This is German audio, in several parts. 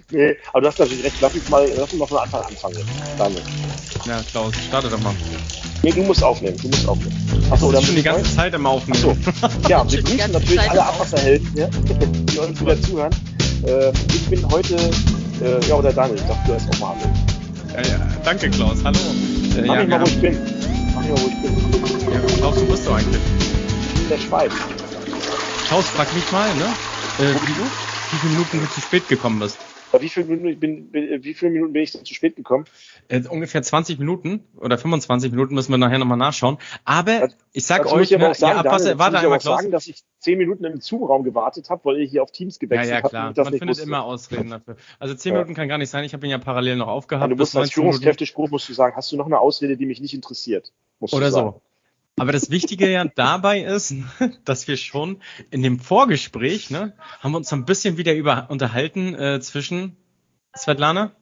Nee, aber du hast natürlich recht. Lass uns mal von Anfang anfangen jetzt. Daniel. Ja, Klaus, starte doch mal. Nee, du musst aufnehmen. Achso, oder schon die ganze Zeit am Aufnehmen. Achso. Ja, wir grüßen natürlich alle Abwasserhelden, ja, die uns wieder zuhören. Ich bin heute, oder Daniel, ich dachte, du erst auch mal Hallo. Ja, danke, Klaus. Hallo. Mach mich mal, wo ich bin. Ja, Klaus, wo bist du eigentlich? In der Schweiz. Klaus, frag mich mal, ne? Wie viele Minuten du zu spät gekommen bist. Wie viele Minuten bin ich denn zu spät gekommen? Ungefähr 20 Minuten oder 25 Minuten müssen wir nachher nochmal nachschauen. Aber ich sag euch, muss ich aber auch sagen, warte einmal, Klaus. Sagen, dass ich 10 Minuten im Zoom-Raum gewartet habe, weil ihr hier auf Teams gewechselt habt. Ja, klar. Man findet immer Ausreden dafür. Also 10 Minuten kann gar nicht sein. Ich habe ihn ja parallel noch aufgehabt. Du musst als Führungskräftespruch musst du sagen, hast du noch eine Ausrede, die mich nicht interessiert? Oder so. Aber das Wichtige ja dabei ist, dass wir schon in dem Vorgespräch, ne, haben wir uns so ein bisschen wieder unterhalten zwischen Svetlana.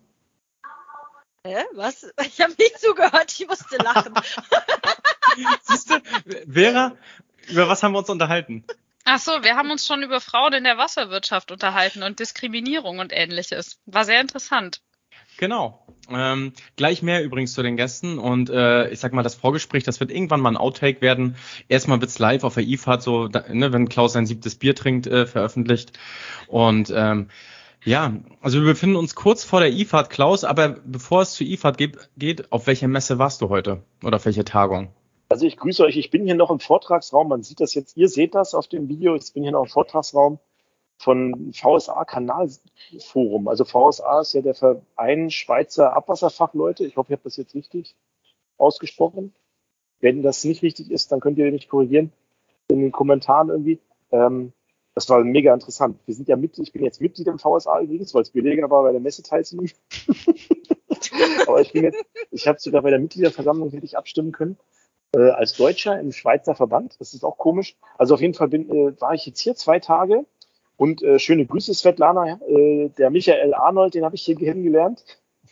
Was? Ich habe nicht zugehört, ich musste lachen. Siehst du, Vera, über was haben wir uns unterhalten? Ach so, wir haben uns schon über Frauen in der Wasserwirtschaft unterhalten und Diskriminierung und Ähnliches. War sehr interessant. Genau. Gleich mehr übrigens zu den Gästen und ich sag mal, das Vorgespräch, das wird irgendwann mal ein Outtake werden. Erstmal wird's live auf der IFAD, so, wenn Klaus sein 7. Bier trinkt, veröffentlicht. Und ja, also wir befinden uns kurz vor der IFAD, Klaus, aber bevor es zur IFAD geht, auf welcher Messe warst du heute oder auf welcher Tagung? Also ich grüße euch, ich bin hier noch im Vortragsraum, man sieht das jetzt, ihr seht das auf dem Video, ich bin hier noch im Vortragsraum von VSA Kanalforum. Also VSA ist ja der Verein Schweizer Abwasserfachleute. Ich hoffe, ihr habt das jetzt richtig ausgesprochen. Wenn das nicht richtig ist, dann könnt ihr mich korrigieren in den Kommentaren irgendwie. Das war mega interessant. Wir sind ja ich bin jetzt Mitglied im VSA übrigens, weil es billiger war, bei der Messe teilzunehmen. Aber ich habe sogar bei der Mitgliederversammlung hätte ich abstimmen können. Als Deutscher im Schweizer Verband. Das ist auch komisch. Also auf jeden Fall war ich jetzt hier 2 Tage. Und schöne Grüße, Svetlana. Der Michael Arnold, den habe ich hier kennengelernt.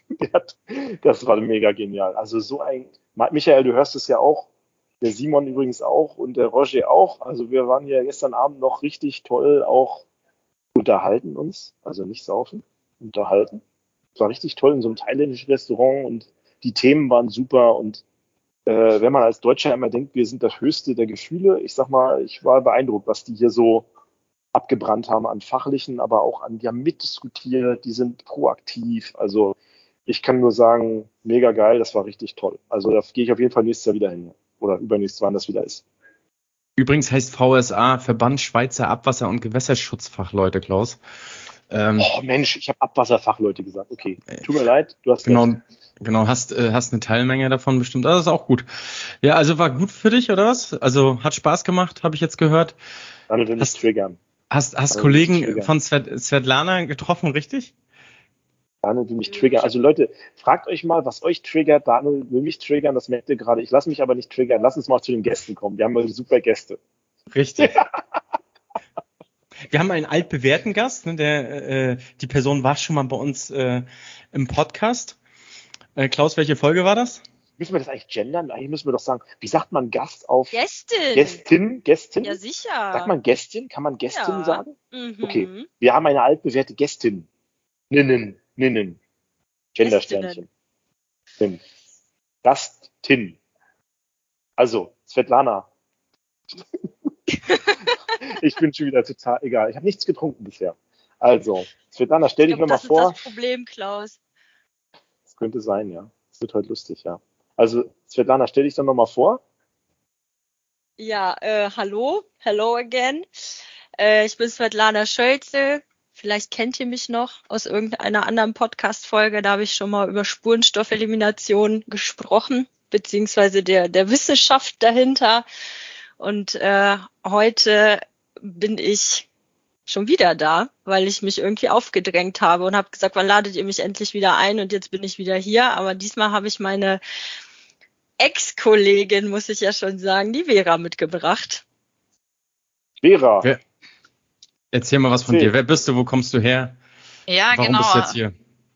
Das war mega genial. Also Michael, du hörst es ja auch. Der Simon übrigens auch und der Roger auch. Also wir waren ja gestern Abend noch richtig toll auch unterhalten uns. Also nicht saufen, unterhalten. Es war richtig toll in so einem thailändischen Restaurant und die Themen waren super. Und wenn man als Deutscher immer denkt, wir sind das Höchste der Gefühle, ich sag mal, ich war beeindruckt, was die hier so abgebrannt haben an fachlichen, aber auch die haben mitdiskutiert, die sind proaktiv. Also ich kann nur sagen, mega geil, das war richtig toll. Also da gehe ich auf jeden Fall nächstes Jahr wieder hin. Oder übernächstes, wann das wieder ist. Übrigens heißt VSA Verband Schweizer Abwasser- und Gewässerschutzfachleute, Klaus. Mensch, ich habe Abwasserfachleute gesagt. Okay, tut mir leid, du hast recht. Genau, hast eine Teilmenge davon bestimmt. Also das ist auch gut. Ja, also war gut für dich, oder was? Also hat Spaß gemacht, habe ich jetzt gehört. Daniel will mich triggern. Hast Kollegen von Svetlana getroffen, richtig? Daniel will mich triggern. Also Leute, fragt euch mal, was euch triggert. Daniel will mich triggern, das merkt ihr gerade. Ich lasse mich aber nicht triggern. Lass uns mal zu den Gästen kommen. Wir haben mal super Gäste. Richtig. Wir haben einen altbewährten Gast. Ne, die Person war schon mal bei uns im Podcast. Klaus, welche Folge war das? Müssen wir das eigentlich gendern? Eigentlich müssen wir doch sagen, wie sagt man Gast auf... Gästin. Gästin? Ja, sicher. Sagt man Gästin? Kann man Gästin sagen? Mhm. Okay, wir haben eine altbewährte Gästin. Ninnen. Gendersternchen. Gastin. Also, Svetlana. Ich bin schon wieder total egal. Ich habe nichts getrunken bisher. Also, Svetlana, stell dich nochmal vor. Das ist das Problem, Klaus. Das könnte sein, ja. Das wird heute lustig, ja. Also, Svetlana, stell dich doch nochmal vor. Ja, hallo again. Ich bin Svetlana Schölze. Vielleicht kennt ihr mich noch aus irgendeiner anderen Podcast-Folge. Da habe ich schon mal über Spurenstoffelimination gesprochen, beziehungsweise der Wissenschaft dahinter. Und heute bin ich schon wieder da, weil ich mich irgendwie aufgedrängt habe und habe gesagt, wann ladet ihr mich endlich wieder ein? Und jetzt bin ich wieder hier. Aber diesmal habe ich meine Ex-Kollegin, muss ich ja schon sagen, die Vera mitgebracht. Vera. Erzähl mal was von dir. Wer bist du? Wo kommst du her? Ja, Warum genau. bist du jetzt hier?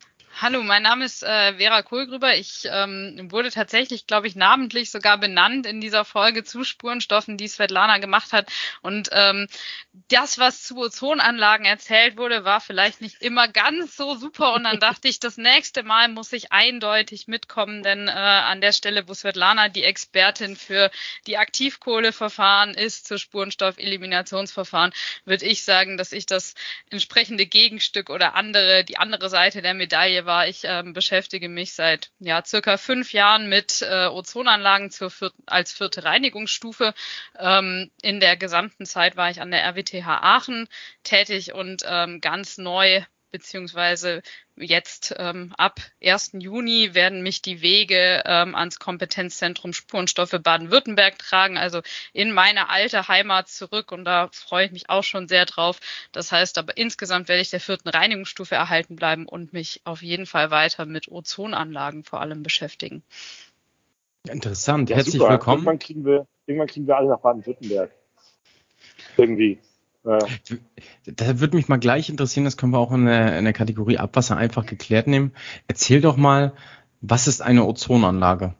Hallo, mein Name ist Vera Kohlgrüber. Ich wurde tatsächlich, glaube ich, namentlich sogar benannt in dieser Folge zu Spurenstoffen, die Svetlana gemacht hat. Und das, was zu Ozonanlagen erzählt wurde, war vielleicht nicht immer ganz so super. Und dann dachte ich, das nächste Mal muss ich eindeutig mitkommen, denn an der Stelle, wo Svetlana die Expertin für die Aktivkohleverfahren ist, zu Spurenstoffeliminationsverfahren, würde ich sagen, dass ich das entsprechende Gegenstück oder die andere Seite der Medaille war. Ich beschäftige mich seit circa 5 Jahren mit Ozonanlagen als 4. Reinigungsstufe. In der gesamten Zeit war ich an der RWTH Aachen tätig und ganz neu beziehungsweise jetzt ab 1. Juni werden mich die Wege ans Kompetenzzentrum Spurenstoffe Baden-Württemberg tragen, also in meine alte Heimat zurück, und da freue ich mich auch schon sehr drauf. Das heißt aber, insgesamt werde ich der 4. Reinigungsstufe erhalten bleiben und mich auf jeden Fall weiter mit Ozonanlagen vor allem beschäftigen. Interessant, Ja, herzlich super. willkommen. Irgendwann kriegen wir alle nach Baden-Württemberg. Irgendwie. Da würde mich mal gleich interessieren, das können wir auch in der Kategorie Abwasser einfach geklärt nehmen. Erzähl doch mal, was ist eine Ozonanlage?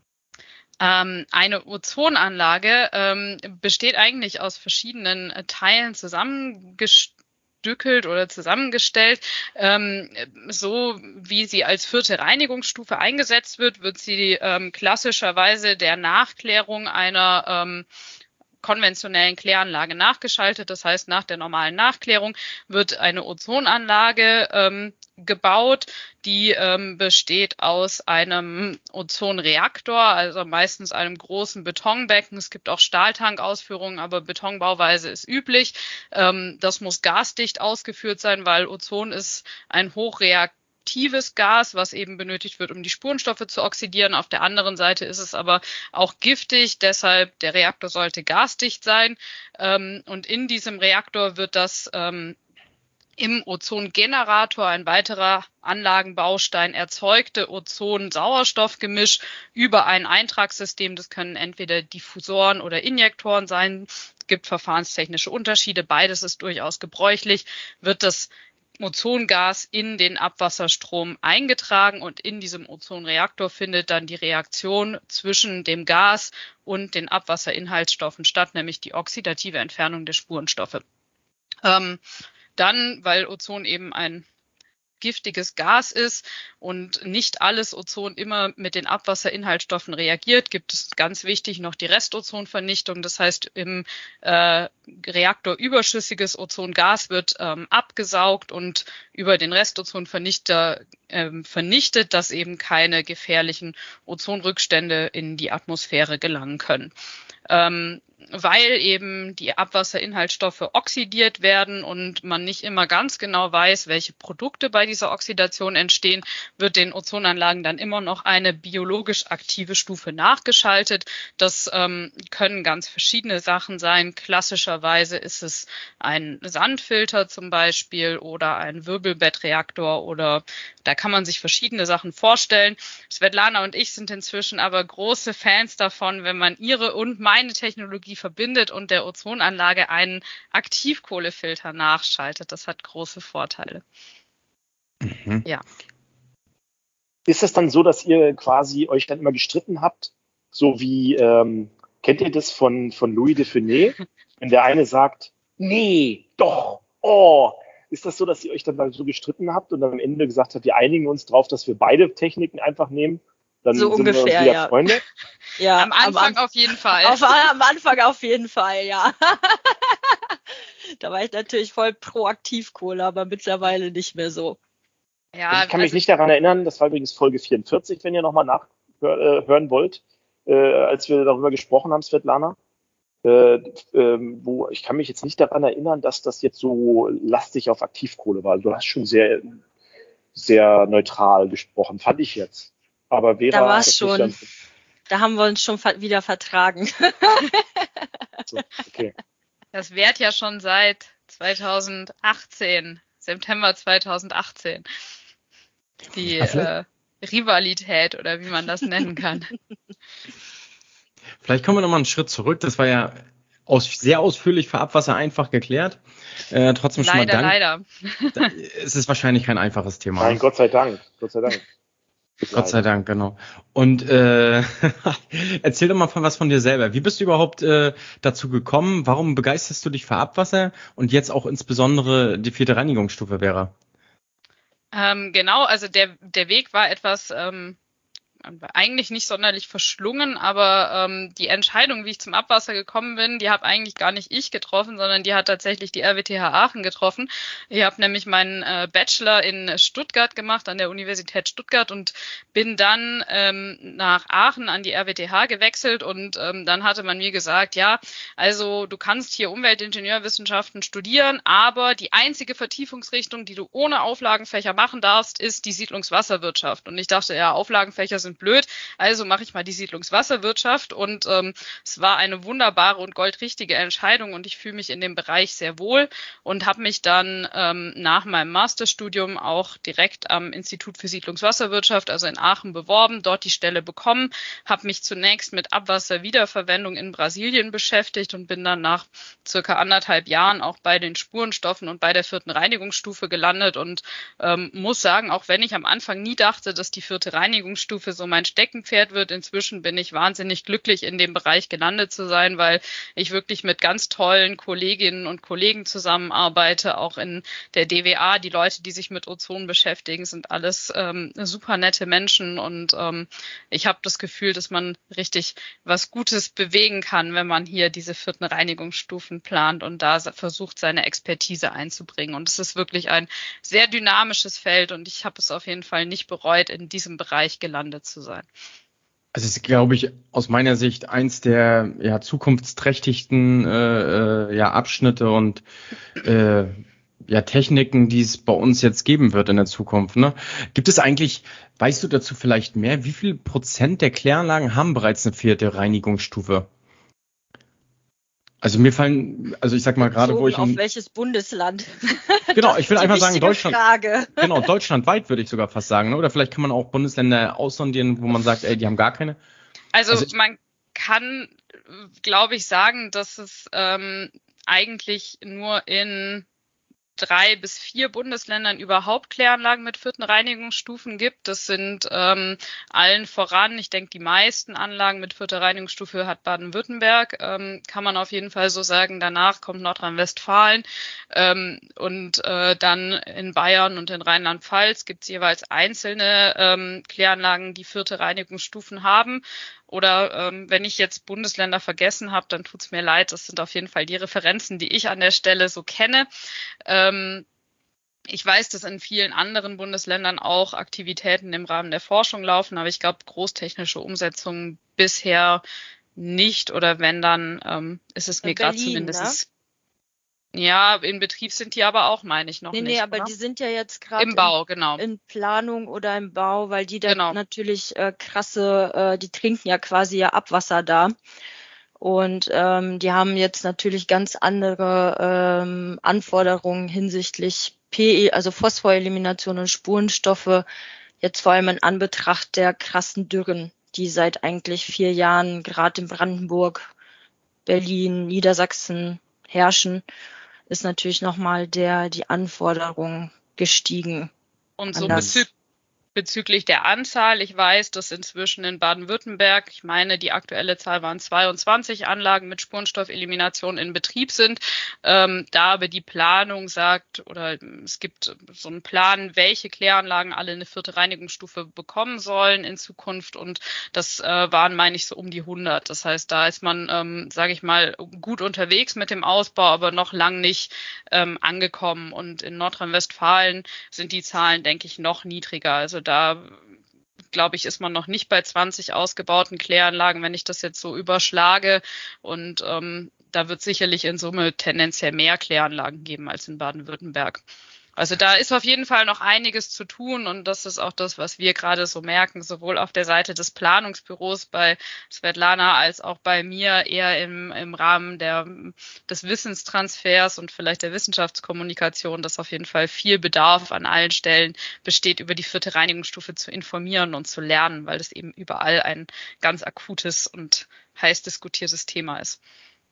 Eine Ozonanlage besteht eigentlich aus verschiedenen Teilen zusammengestückelt oder zusammengestellt. So wie sie als 4. Reinigungsstufe eingesetzt wird sie klassischerweise der Nachklärung einer konventionellen Kläranlage nachgeschaltet. Das heißt, nach der normalen Nachklärung wird eine Ozonanlage gebaut, die besteht aus einem Ozonreaktor, also meistens einem großen Betonbecken. Es gibt auch Stahltankausführungen, aber Betonbauweise ist üblich. Das muss gasdicht ausgeführt sein, weil Ozon ist ein hochreaktives Gas, was eben benötigt wird, um die Spurenstoffe zu oxidieren. Auf der anderen Seite ist es aber auch giftig, deshalb der Reaktor sollte gasdicht sein. Und in diesem Reaktor wird das im Ozongenerator, ein weiterer Anlagenbaustein, erzeugte Ozon-Sauerstoffgemisch über ein Eintragssystem, das können entweder Diffusoren oder Injektoren sein. Es gibt verfahrenstechnische Unterschiede, beides ist durchaus gebräuchlich, wird das Ozongas in den Abwasserstrom eingetragen, und in diesem Ozonreaktor findet dann die Reaktion zwischen dem Gas und den Abwasserinhaltsstoffen statt, nämlich die oxidative Entfernung der Spurenstoffe. Dann, weil Ozon eben ein giftiges Gas ist und nicht alles Ozon immer mit den Abwasserinhaltsstoffen reagiert, gibt es ganz wichtig noch die Restozonvernichtung. Das heißt, im Reaktor überschüssiges Ozongas wird abgesaugt und über den Restozonvernichter vernichtet, dass eben keine gefährlichen Ozonrückstände in die Atmosphäre gelangen können. Weil eben die Abwasserinhaltsstoffe oxidiert werden und man nicht immer ganz genau weiß, welche Produkte bei dieser Oxidation entstehen, wird den Ozonanlagen dann immer noch eine biologisch aktive Stufe nachgeschaltet. Das können ganz verschiedene Sachen sein. Klassischerweise ist es ein Sandfilter zum Beispiel oder ein Wirbelbettreaktor, oder da kann man sich verschiedene Sachen vorstellen. Svetlana und ich sind inzwischen aber große Fans davon, wenn man ihre und meine Technologie verbindet und der Ozonanlage einen Aktivkohlefilter nachschaltet. Das hat große Vorteile. Mhm. Ja. Ist es dann so, dass ihr quasi euch dann immer gestritten habt? So wie, kennt ihr das von Louis de Funès? Wenn der eine sagt, nee, doch, oh. Ist das so, dass ihr euch dann so gestritten habt und dann am Ende gesagt habt, wir einigen uns drauf, dass wir beide Techniken einfach nehmen? Dann So sind ungefähr, wir uns wieder ja. Freunde? Ja, Am Anfang auf jeden Fall. Am Anfang auf jeden Fall, ja. Da war ich natürlich voll pro Aktivkohle, aber mittlerweile nicht mehr so. Ja, Also ich kann mich nicht daran erinnern, das war übrigens Folge 44, wenn ihr nochmal nachhören wollt, als wir darüber gesprochen haben, Svetlana. Wo ich kann mich jetzt nicht daran erinnern, dass das jetzt so lastig auf Aktivkohle war. Du hast schon sehr, sehr neutral gesprochen, fand ich jetzt. Aber Vera, Da war es schon. Da haben wir uns schon wieder vertragen. So, okay. Das währt ja schon seit 2018, September 2018. Die Rivalität oder wie man das nennen kann. Vielleicht kommen wir nochmal einen Schritt zurück. Das war ja sehr ausführlich für Abwasser einfach geklärt. Trotzdem schon mal Dank. Leider. Es ist wahrscheinlich kein einfaches Thema. Nein, Gott sei Dank. Gott sei Dank, genau. Und erzähl doch mal was von dir selber. Wie bist du überhaupt dazu gekommen? Warum begeisterst du dich für Abwasser und jetzt auch insbesondere die 4. Reinigungsstufe Vera? Genau, also der Weg war etwas eigentlich nicht sonderlich verschlungen, aber die Entscheidung, wie ich zum Abwasser gekommen bin, die habe eigentlich gar nicht ich getroffen, sondern die hat tatsächlich die RWTH Aachen getroffen. Ich habe nämlich meinen Bachelor in Stuttgart gemacht, an der Universität Stuttgart, und bin dann nach Aachen an die RWTH gewechselt, und dann hatte man mir gesagt, ja, also du kannst hier Umweltingenieurwissenschaften studieren, aber die einzige Vertiefungsrichtung, die du ohne Auflagenfächer machen darfst, ist die Siedlungswasserwirtschaft. Und ich dachte, ja, Auflagenfächer sind blöd, also mache ich mal die Siedlungswasserwirtschaft, und es war eine wunderbare und goldrichtige Entscheidung, und ich fühle mich in dem Bereich sehr wohl und habe mich dann nach meinem Masterstudium auch direkt am Institut für Siedlungswasserwirtschaft, also in Aachen, beworben, dort die Stelle bekommen, habe mich zunächst mit Abwasserwiederverwendung in Brasilien beschäftigt und bin dann nach circa 1,5 Jahren auch bei den Spurenstoffen und bei der 4. Reinigungsstufe gelandet, und muss sagen, auch wenn ich am Anfang nie dachte, dass die 4. Reinigungsstufe so mein Steckenpferd wird, inzwischen bin ich wahnsinnig glücklich, in dem Bereich gelandet zu sein, weil ich wirklich mit ganz tollen Kolleginnen und Kollegen zusammenarbeite, auch in der DWA. Die Leute, die sich mit Ozon beschäftigen, sind alles super nette Menschen, und ich habe das Gefühl, dass man richtig was Gutes bewegen kann, wenn man hier diese 4. Reinigungsstufen plant und da versucht, seine Expertise einzubringen. Und es ist wirklich ein sehr dynamisches Feld, und ich habe es auf jeden Fall nicht bereut, in diesem Bereich gelandet zu sein. Also es ist, glaube ich, aus meiner Sicht eins der zukunftsträchtigsten Abschnitte und Techniken, die es bei uns jetzt geben wird in der Zukunft. Ne? Gibt es eigentlich, weißt du dazu vielleicht mehr, wie viel Prozent der Kläranlagen haben bereits eine 4. Reinigungsstufe? Also mir fallen, ich sag mal gerade, wo ich... Auf welches Bundesland? Genau, ich will einfach sagen, Deutschland. Frage. Genau, deutschlandweit würde ich sogar fast sagen. Ne? Oder vielleicht kann man auch Bundesländer aussondieren, wo man sagt, die haben gar keine. Also man kann, glaube ich, sagen, dass es eigentlich nur in 3 bis 4 Bundesländern überhaupt Kläranlagen mit 4. Reinigungsstufen gibt. Das sind allen voran, ich denke, die meisten Anlagen mit 4. Reinigungsstufe hat Baden-Württemberg, kann man auf jeden Fall so sagen. Danach kommt Nordrhein-Westfalen und dann in Bayern und in Rheinland-Pfalz gibt es jeweils einzelne Kläranlagen, die 4. Reinigungsstufen haben. Oder wenn ich jetzt Bundesländer vergessen habe, dann tut's mir leid. Das sind auf jeden Fall die Referenzen, die ich an der Stelle so kenne. Ich weiß, dass in vielen anderen Bundesländern auch Aktivitäten im Rahmen der Forschung laufen, aber ich glaube, großtechnische Umsetzungen bisher nicht. Oder wenn, dann ist es mir gerade zumindest... Ne? Ja, in Betrieb sind die aber auch, meine ich, noch nicht. Nee, aber oder? die sind ja jetzt gerade Im Bau, genau. In Planung oder im Bau, weil die da natürlich die trinken ja quasi Abwasser da. Und die haben jetzt natürlich ganz andere Anforderungen hinsichtlich PE, also Phosphorelimination und Spurenstoffe, jetzt vor allem in Anbetracht der krassen Dürren, die seit eigentlich 4 Jahren gerade in Brandenburg, Berlin, Niedersachsen herrschen, ist natürlich nochmal die Anforderung gestiegen. Und so bezüglich der Anzahl, ich weiß, dass inzwischen in Baden-Württemberg, ich meine, die aktuelle Zahl waren 22 Anlagen mit Spurenstoffelimination in Betrieb sind. Da aber die Planung sagt, oder es gibt so einen Plan, welche Kläranlagen alle eine 4. Reinigungsstufe bekommen sollen in Zukunft. Und das waren, meine ich, so um die 100. Das heißt, da ist man, sage ich mal, gut unterwegs mit dem Ausbau, aber noch lang nicht angekommen. Und in Nordrhein-Westfalen sind die Zahlen, denke ich, noch niedriger. Also da, glaube ich, ist man noch nicht bei 20 ausgebauten Kläranlagen, wenn ich das jetzt so überschlage. Und da wird sicherlich in Summe tendenziell mehr Kläranlagen geben als in Baden-Württemberg. Also da ist auf jeden Fall noch einiges zu tun, und das ist auch das, was wir gerade so merken, sowohl auf der Seite des Planungsbüros bei Svetlana als auch bei mir eher im Rahmen des Wissenstransfers und vielleicht der Wissenschaftskommunikation, dass auf jeden Fall viel Bedarf an allen Stellen besteht, über die 4. Reinigungsstufe zu informieren und zu lernen, weil das eben überall ein ganz akutes und heiß diskutiertes Thema ist.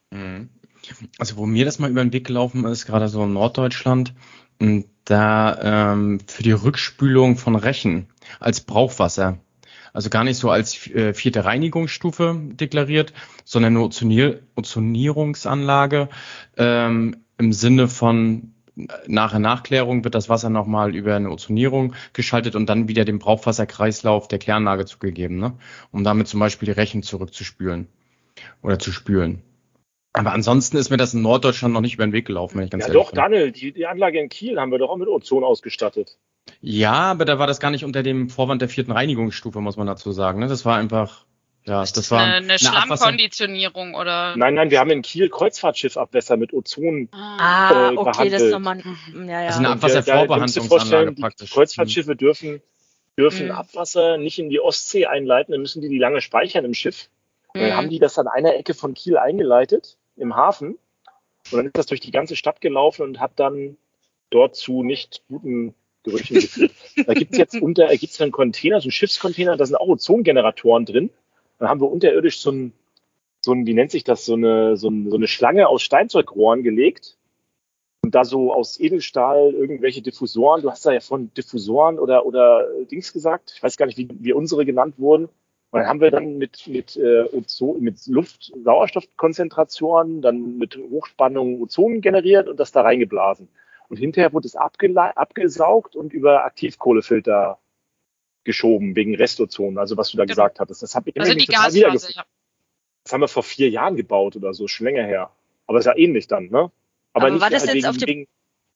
Mhm. Also wo mir das mal über den Weg gelaufen ist, gerade so in Norddeutschland, da für die Rückspülung von Rechen als Brauchwasser, also gar nicht so als vierte Reinigungsstufe deklariert, sondern eine Ozonierungsanlage im Sinne von nach der Nachklärung wird das Wasser nochmal über eine Ozonierung geschaltet und dann wieder dem Brauchwasserkreislauf der Kläranlage zugegeben, ne? Um damit zum Beispiel die Rechen zurückzuspülen oder zu spülen. Aber ansonsten ist mir das in Norddeutschland noch nicht über den Weg gelaufen, wenn ich ganz Ja ehrlich doch, bin. Daniel, die Anlage in Kiel haben wir doch auch mit Ozon ausgestattet. Ja, aber da war das gar nicht unter dem Vorwand der vierten Reinigungsstufe, muss man dazu sagen. Ne? Das war einfach, ja, das war eine eine Abwasser. Schlammkonditionierung oder? Nein, wir haben in Kiel Kreuzfahrtschiffabwässer mit Ozon Okay, das ist behandelt. nochmal, ja, Also eine ja. Und da musst du dir Abwasservorbehandlungsanlage vorstellen, die praktisch. Kreuzfahrtschiffe dürfen Mhm. Abwasser nicht in die Ostsee einleiten, dann müssen die lange speichern im Schiff. Und dann haben Mhm. die das an einer Ecke von Kiel eingeleitet, im Hafen. Und dann ist das durch die ganze Stadt gelaufen und hat dann dort zu nicht guten Gerüchen geführt. Da gibt's jetzt gibt's einen Container, so einen Schiffscontainer, da sind auch Ozongeneratoren drin. Dann haben wir unterirdisch so ein, wie nennt sich das, so eine Schlange aus Steinzeugrohren gelegt. Und da so aus Edelstahl irgendwelche Diffusoren, du hast da ja von Diffusoren oder Dings gesagt, ich weiß gar nicht, wie unsere genannt wurden. Und dann haben wir dann mit Luft-Sauerstoffkonzentrationen, dann mit Hochspannung Ozon generiert und das da reingeblasen. Und hinterher wurde es abgesaugt und über Aktivkohlefilter geschoben, wegen Restozon, also was du da Genau. gesagt hattest. Das hat mich Also immer die total Gasphase, wiedergefunden. ja. Das haben wir vor 4 Jahren gebaut oder so, schon länger her. Aber ist ja ähnlich dann, ne? Aber nicht war das halt jetzt auf dem, wegen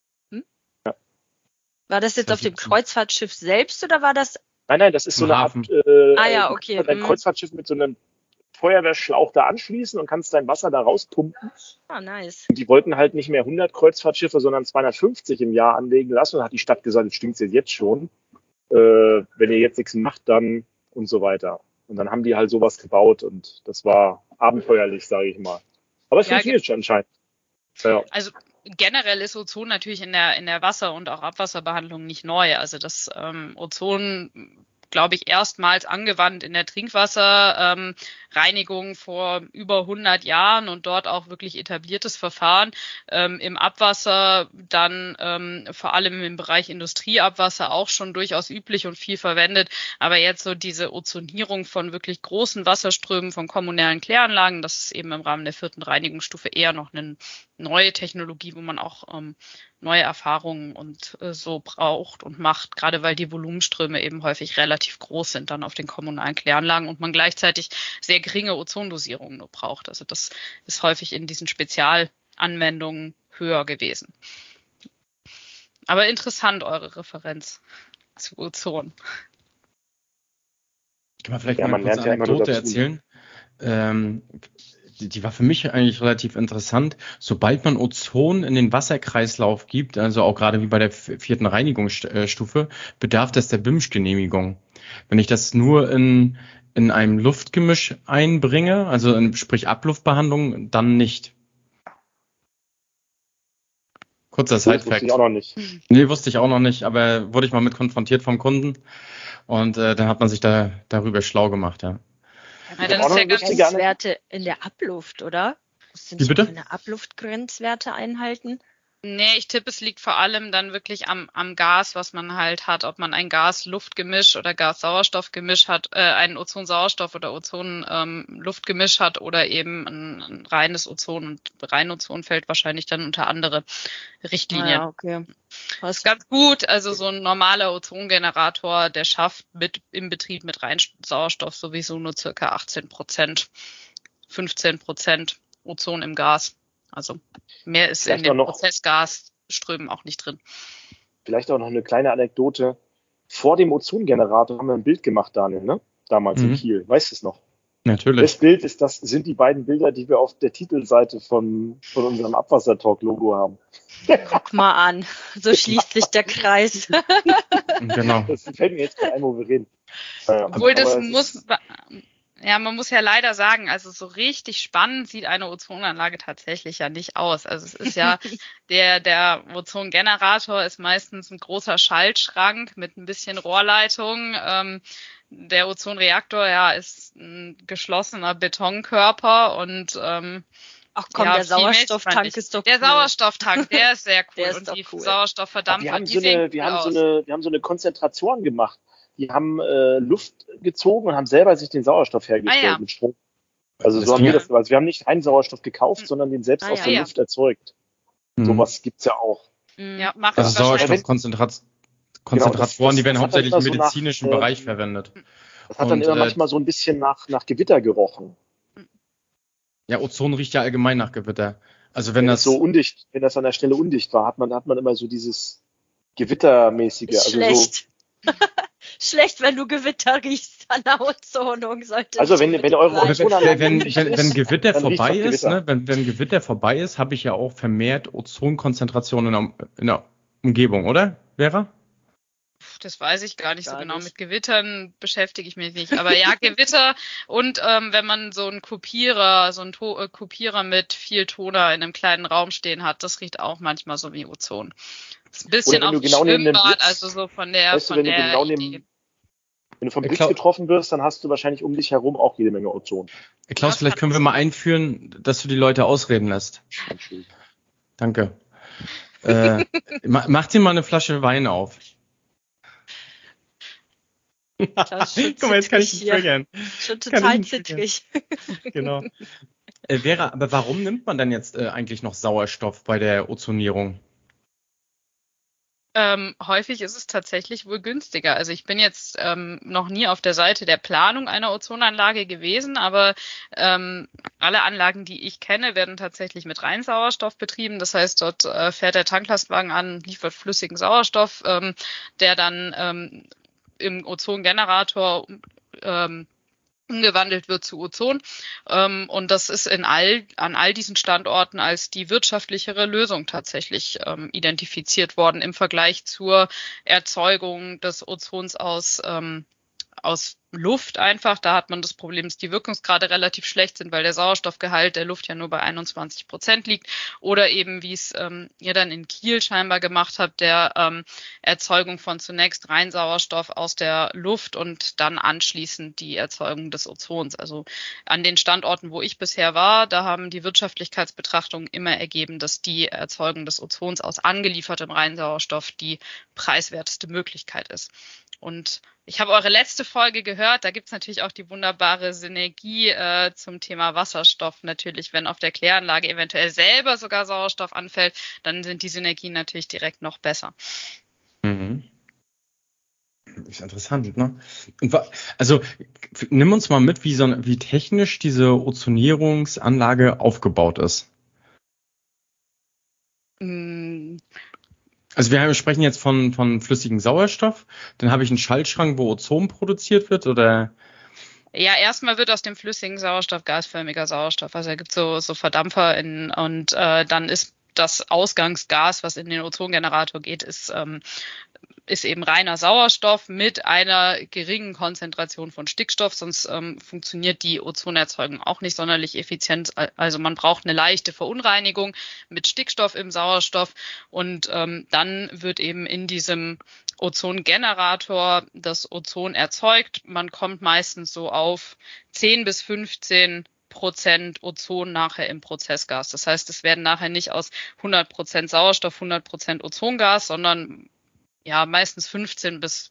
war das jetzt auf dem Kreuzfahrtschiff selbst oder war das? Nein, das ist so Im eine Hafen. Art, Ja, du okay. kannst halt ein Kreuzfahrtschiff mit so einem Feuerwehrschlauch da anschließen und kannst dein Wasser da rauspumpen. Nice. Und die wollten halt nicht mehr 100 Kreuzfahrtschiffe, sondern 250 im Jahr anlegen lassen. Und hat die Stadt gesagt, jetzt stinkt's jetzt schon. Wenn ihr jetzt nichts macht, dann und so weiter. Und dann haben die halt sowas gebaut und das war abenteuerlich, sage ich mal. Aber es funktioniert schon anscheinend. Ja. Also generell ist Ozon natürlich in der Wasser- und auch Abwasserbehandlung nicht neu. Also das Ozon, glaube ich, erstmals angewandt in der Trinkwasserreinigung vor über 100 Jahren und dort auch wirklich etabliertes Verfahren. Im Abwasser dann vor allem im Bereich Industrieabwasser auch schon durchaus üblich und viel verwendet. Aber jetzt so diese Ozonierung von wirklich großen Wasserströmen von kommunalen Kläranlagen, das ist eben im Rahmen der vierten Reinigungsstufe eher noch eine neue Technologie, wo man auch neue Erfahrungen und so braucht und macht, gerade weil die Volumenströme eben häufig relativ groß sind dann auf den kommunalen Kläranlagen und man gleichzeitig sehr geringe Ozondosierungen nur braucht. Also das ist häufig in diesen Spezialanwendungen höher gewesen. Aber interessant, eure Referenz zu Ozon. Kann man vielleicht Ja, mal man kurz lernt eine ja immer nur Anekdote dazu. erzählen? Die war für mich eigentlich relativ interessant. Sobald man Ozon in den Wasserkreislauf gibt, also auch gerade wie bei der vierten Reinigungsstufe, bedarf das der BIMSCH-Genehmigung. Wenn ich das nur in einem Luftgemisch einbringe, also sprich Abluftbehandlung, dann nicht. Kurzer Das wusste Sidefact. ich auch noch nicht. Nee, wusste ich auch noch nicht, aber wurde ich mal mit konfrontiert vom Kunden und dann hat man sich darüber schlau gemacht, ja. Ja, dann ist ja ganz Grenzwerte in der Abluft, oder? Musst du Wie nicht bitte? keine Abluftgrenzwerte einhalten? Nee, ich tippe, es liegt vor allem dann wirklich am Gas, was man halt hat, ob man ein Gas-Luft-Gemisch oder Gas-Sauerstoff-Gemisch hat, ein Ozon-Sauerstoff oder Ozon-Luft-Gemisch hat oder eben ein reines Ozon und Reinozon fällt wahrscheinlich dann unter andere Richtlinien. Ja, okay. Das ist ganz gut, also so ein normaler Ozongenerator, der schafft im Betrieb mit Reinsauerstoff sowieso nur circa 18%, 15% Ozon im Gas. Also mehr ist Vielleicht in den auch noch- Prozessgasströmen auch nicht drin. Vielleicht auch noch eine kleine Anekdote. Vor dem Ozongenerator haben wir ein Bild gemacht, Daniel, ne? Damals in Kiel. Weißt du es noch? Natürlich. Das Bild sind die beiden Bilder, die wir auf der Titelseite von unserem Abwassertalk-Logo haben. Guck mal an, so schließt sich der Kreis. Genau. Das fällt mir jetzt gerade ein, wo wir reden. Obwohl das aber man muss ja leider sagen, also so richtig spannend sieht eine Ozonanlage tatsächlich ja nicht aus. Also es ist ja, der Ozongenerator ist meistens ein großer Schaltschrank mit ein bisschen Rohrleitung. Der Ozonreaktor, ja, ist ein geschlossener Betonkörper und Ach komm, Ja, der viel mehr Sauerstofftank nicht. ist doch Der cool. Sauerstofftank, der ist sehr cool. Der ist Und doch die cool. Sauerstoffverdampfer, Wir haben die so sehen eine, cool wir haben so aus. eine, wir haben so eine Konzentratoren gemacht. Die haben Luft gezogen und haben selber sich den Sauerstoff hergestellt Ah, ja. mit Strom. Also Das so haben Ding- wir das. Also wir haben nicht reinen Sauerstoff gekauft, sondern den selbst Ah, aus ja. der Ja. Luft erzeugt. Mhm. Sowas gibt's ja auch. Ja, machen Also wir wahrscheinlich. Sauerstoffkonzentratoren, die werden das hat dann hauptsächlich immer im so medizinischen nach, Bereich verwendet. Das hat dann Und, immer manchmal so ein bisschen nach Gewitter gerochen. Ja, Ozon riecht ja allgemein nach Gewitter. Also wenn Wenn das das so undicht, wenn das an der Stelle undicht war, hat man immer so dieses Gewittermäßige. Ist Also schlecht. Schlecht, wenn du Gewitter riechst an der Ozonung. Also wenn eure Ozonanlage wenn undicht ist, Gewitter dann riecht's vorbei nach ist, Gewitter. ne, wenn Gewitter vorbei ist, habe ich ja auch vermehrt Ozonkonzentrationen in der Umgebung, oder, Vera? Das weiß ich gar nicht so Gar genau. nicht. Mit Gewittern beschäftige ich mich nicht. Aber ja, Gewitter und wenn man so einen Kopierer mit viel Toner in einem kleinen Raum stehen hat, das riecht auch manchmal so wie Ozon. Das ist ein bisschen Oder wenn auf du genau neben dem Schwimmbad, Blitz, also so von der weißt du, wenn du Idee. wenn du vom Ja, Blitz klar. getroffen wirst, dann hast du wahrscheinlich um dich herum auch jede Menge Ozon. Klaus, Das vielleicht kann können wir sein. mal einführen, dass du die Leute ausreden lässt. Danke. Mach dir mal eine Flasche Wein auf. Das ist schon Guck mal, jetzt kann ich ihn zittrig hier. triggern. Schon Kann total ich nicht zittrig. Genau. Vera, aber warum nimmt man dann jetzt eigentlich noch Sauerstoff bei der Ozonierung? Häufig ist es tatsächlich wohl günstiger. Also ich bin jetzt noch nie auf der Seite der Planung einer Ozonanlage gewesen, aber alle Anlagen, die ich kenne, werden tatsächlich mit Reinsauerstoff betrieben. Das heißt, dort fährt der Tanklastwagen an, liefert flüssigen Sauerstoff, der dann im Ozongenerator umgewandelt wird zu Ozon. Und das ist an all diesen Standorten als die wirtschaftlichere Lösung tatsächlich identifiziert worden im Vergleich zur Erzeugung des Ozons aus Luft einfach. Da hat man das Problem, dass die Wirkungsgrade relativ schlecht sind, weil der Sauerstoffgehalt der Luft ja nur bei 21% liegt. Oder eben, wie es ihr dann in Kiel scheinbar gemacht habt, der Erzeugung von zunächst Reinsauerstoff aus der Luft und dann anschließend die Erzeugung des Ozons. Also an den Standorten, wo ich bisher war, da haben die Wirtschaftlichkeitsbetrachtungen immer ergeben, dass die Erzeugung des Ozons aus angeliefertem Reinsauerstoff die preiswerteste Möglichkeit ist. Und ich habe eure letzte Folge gehört, da gibt's natürlich auch die wunderbare Synergie zum Thema Wasserstoff. Natürlich, wenn auf der Kläranlage eventuell selber sogar Sauerstoff anfällt, dann sind die Synergien natürlich direkt noch besser. Mhm. Ist interessant, ne? Also nimm uns mal mit, wie technisch diese Ozonierungsanlage aufgebaut ist. Also wir sprechen jetzt von flüssigem Sauerstoff, dann habe ich einen Schaltschrank, wo Ozon produziert wird, oder? Ja, erstmal wird aus dem flüssigen Sauerstoff gasförmiger Sauerstoff. Also da gibt es so Verdampfer und dann ist das Ausgangsgas, was in den Ozongenerator geht, ist eben reiner Sauerstoff mit einer geringen Konzentration von Stickstoff, sonst funktioniert die Ozonerzeugung auch nicht sonderlich effizient. Also man braucht eine leichte Verunreinigung mit Stickstoff im Sauerstoff und dann wird eben in diesem Ozongenerator das Ozon erzeugt. Man kommt meistens so auf 10 bis 15% Ozon nachher im Prozessgas. Das heißt, es werden nachher nicht aus 100% Sauerstoff 100% Ozongas, sondern ja, meistens 10 bis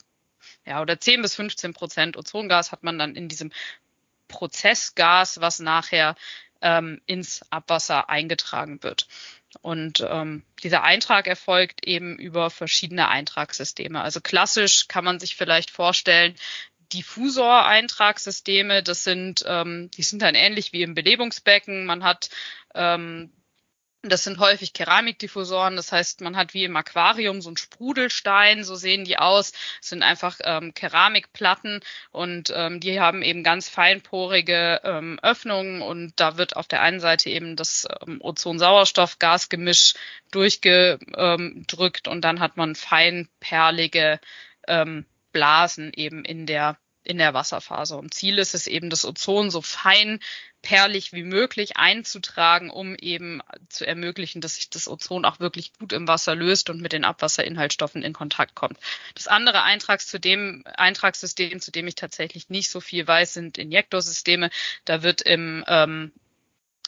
15% Ozongas hat man dann in diesem Prozessgas, was nachher ins Abwasser eingetragen wird. Und dieser Eintrag erfolgt eben über verschiedene Eintragssysteme. Also klassisch kann man sich vielleicht vorstellen, Diffusor-Eintragssysteme, die sind dann ähnlich wie im Belebungsbecken. Man hat das sind häufig Keramikdiffusoren, das heißt, man hat wie im Aquarium so einen Sprudelstein, so sehen die aus. Es sind einfach Keramikplatten und die haben eben ganz feinporige Öffnungen und da wird auf der einen Seite eben das Ozon-Sauerstoff-Gasgemisch durchgedrückt und dann hat man feinperlige Blasen eben in der Wasserphase. Und Ziel ist es eben, das Ozon so feinperlig wie möglich einzutragen, um eben zu ermöglichen, dass sich das Ozon auch wirklich gut im Wasser löst und mit den Abwasserinhaltsstoffen in Kontakt kommt. Das andere Eintragssystem, zu dem ich tatsächlich nicht so viel weiß, sind Injektorsysteme. Da wird im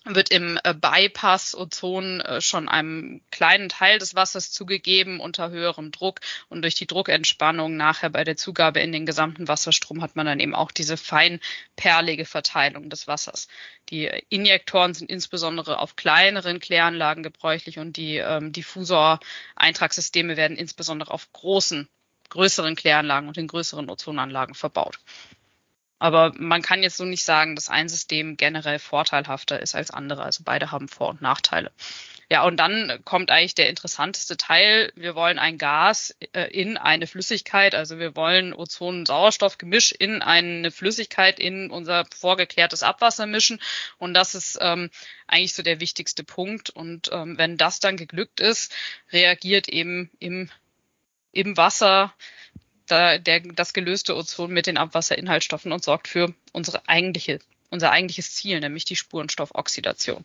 wird im Bypass-Ozon schon einem kleinen Teil des Wassers zugegeben unter höherem Druck, und durch die Druckentspannung nachher bei der Zugabe in den gesamten Wasserstrom hat man dann eben auch diese feinperlige Verteilung des Wassers. Die Injektoren sind insbesondere auf kleineren Kläranlagen gebräuchlich, und die Diffusor-Eintragssysteme werden insbesondere auf größeren Kläranlagen und in größeren Ozonanlagen verbaut. Aber man kann jetzt so nicht sagen, dass ein System generell vorteilhafter ist als andere. Also beide haben Vor- und Nachteile. Ja, und dann kommt eigentlich der interessanteste Teil. Wir wollen ein Gas in eine Flüssigkeit, also wir wollen Ozon-Sauerstoff-Gemisch in eine Flüssigkeit in unser vorgeklärtes Abwasser mischen. Und das ist eigentlich so der wichtigste Punkt. Und wenn das dann geglückt ist, reagiert eben im Wasser das gelöste Ozon mit den Abwasserinhaltsstoffen und sorgt für unser eigentliches Ziel, nämlich die Spurenstoffoxidation.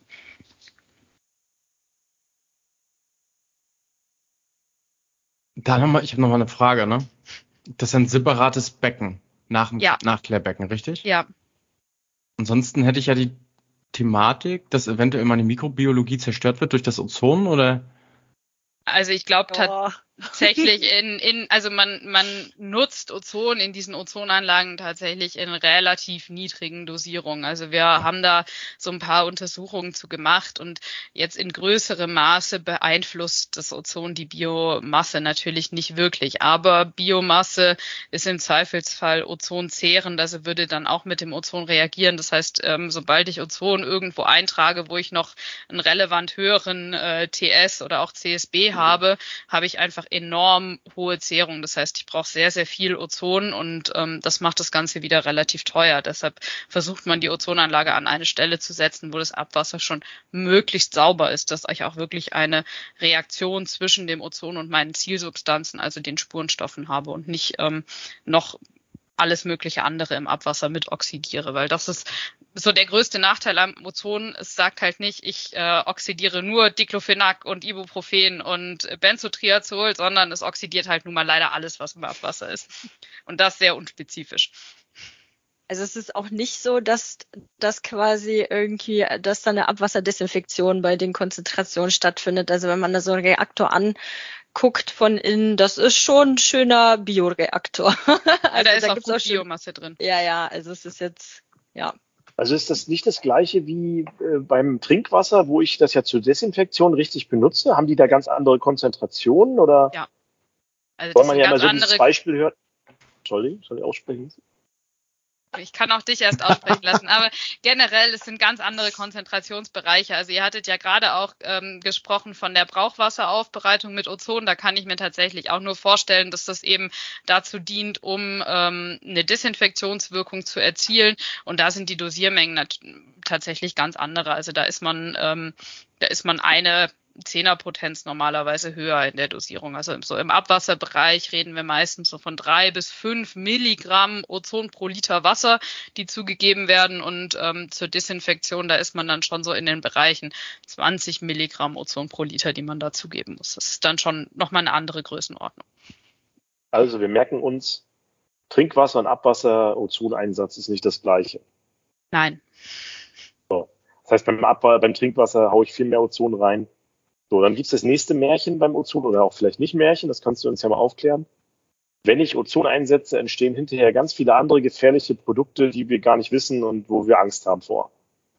Ich habe noch mal eine Frage, ne? Das ist ein separates Becken nach dem Nachklärbecken, richtig? Ja. Ansonsten hätte ich ja die Thematik, dass eventuell meine Mikrobiologie zerstört wird durch das Ozon, oder? Also ich glaube tatsächlich also man nutzt Ozon in diesen Ozonanlagen tatsächlich in relativ niedrigen Dosierungen. Also wir haben da so ein paar Untersuchungen zu gemacht, und jetzt in größerem Maße beeinflusst das Ozon die Biomasse natürlich nicht wirklich. Aber Biomasse ist im Zweifelsfall ozonzehrend, also würde dann auch mit dem Ozon reagieren. Das heißt, sobald ich Ozon irgendwo eintrage, wo ich noch einen relevant höheren TS oder auch CSB habe ich einfach enorm hohe Zehrung. Das heißt, ich brauche sehr, sehr viel Ozon, und das macht das Ganze wieder relativ teuer. Deshalb versucht man, die Ozonanlage an eine Stelle zu setzen, wo das Abwasser schon möglichst sauber ist, dass ich auch wirklich eine Reaktion zwischen dem Ozon und meinen Zielsubstanzen, also den Spurenstoffen, habe und nicht noch alles mögliche andere im Abwasser mit oxidiere, weil das ist so der größte Nachteil am Ozon. Es sagt halt nicht, ich oxidiere nur Diclofenac und Ibuprofen und Benzotriazol, sondern es oxidiert halt nun mal leider alles, was im Abwasser ist. Und das sehr unspezifisch. Also es ist auch nicht so, dass das quasi irgendwie, dass da eine Abwasserdesinfektion bei den Konzentrationen stattfindet. Also wenn man da so einen Reaktor anguckt von innen, das ist schon ein schöner Bioreaktor. Also da ist auch gut Biomasse drin. Ja, also es ist jetzt, ja. Also ist das nicht das Gleiche wie beim Trinkwasser, wo ich das ja zur Desinfektion richtig benutze? Haben die da ganz andere Konzentrationen, oder? Ja. Also soll man ja mal so dieses Beispiel hören. Entschuldigung, soll ich aussprechen? Ich kann auch dich erst aussprechen lassen, aber generell, es sind ganz andere Konzentrationsbereiche. Also ihr hattet ja gerade auch gesprochen von der Brauchwasseraufbereitung mit Ozon. Da kann ich mir tatsächlich auch nur vorstellen, dass das eben dazu dient, um eine Desinfektionswirkung zu erzielen. Und da sind die Dosiermengen tatsächlich ganz andere. Also da ist man eine Zehnerpotenz normalerweise höher in der Dosierung. Also so im Abwasserbereich reden wir meistens so von 3 bis 5 Milligramm Ozon pro Liter Wasser, die zugegeben werden. Und zur Desinfektion, da ist man dann schon so in den Bereichen 20 Milligramm Ozon pro Liter, die man da zugeben muss. Das ist dann schon nochmal eine andere Größenordnung. Also wir merken uns, Trinkwasser und Abwasser, Ozoneinsatz ist nicht das Gleiche. Nein. So. Das heißt, beim Trinkwasser haue ich viel mehr Ozon rein. So, dann gibt's das nächste Märchen beim Ozon, oder auch vielleicht nicht Märchen, das kannst du uns ja mal aufklären. Wenn ich Ozon einsetze, entstehen hinterher ganz viele andere gefährliche Produkte, die wir gar nicht wissen und wo wir Angst haben vor.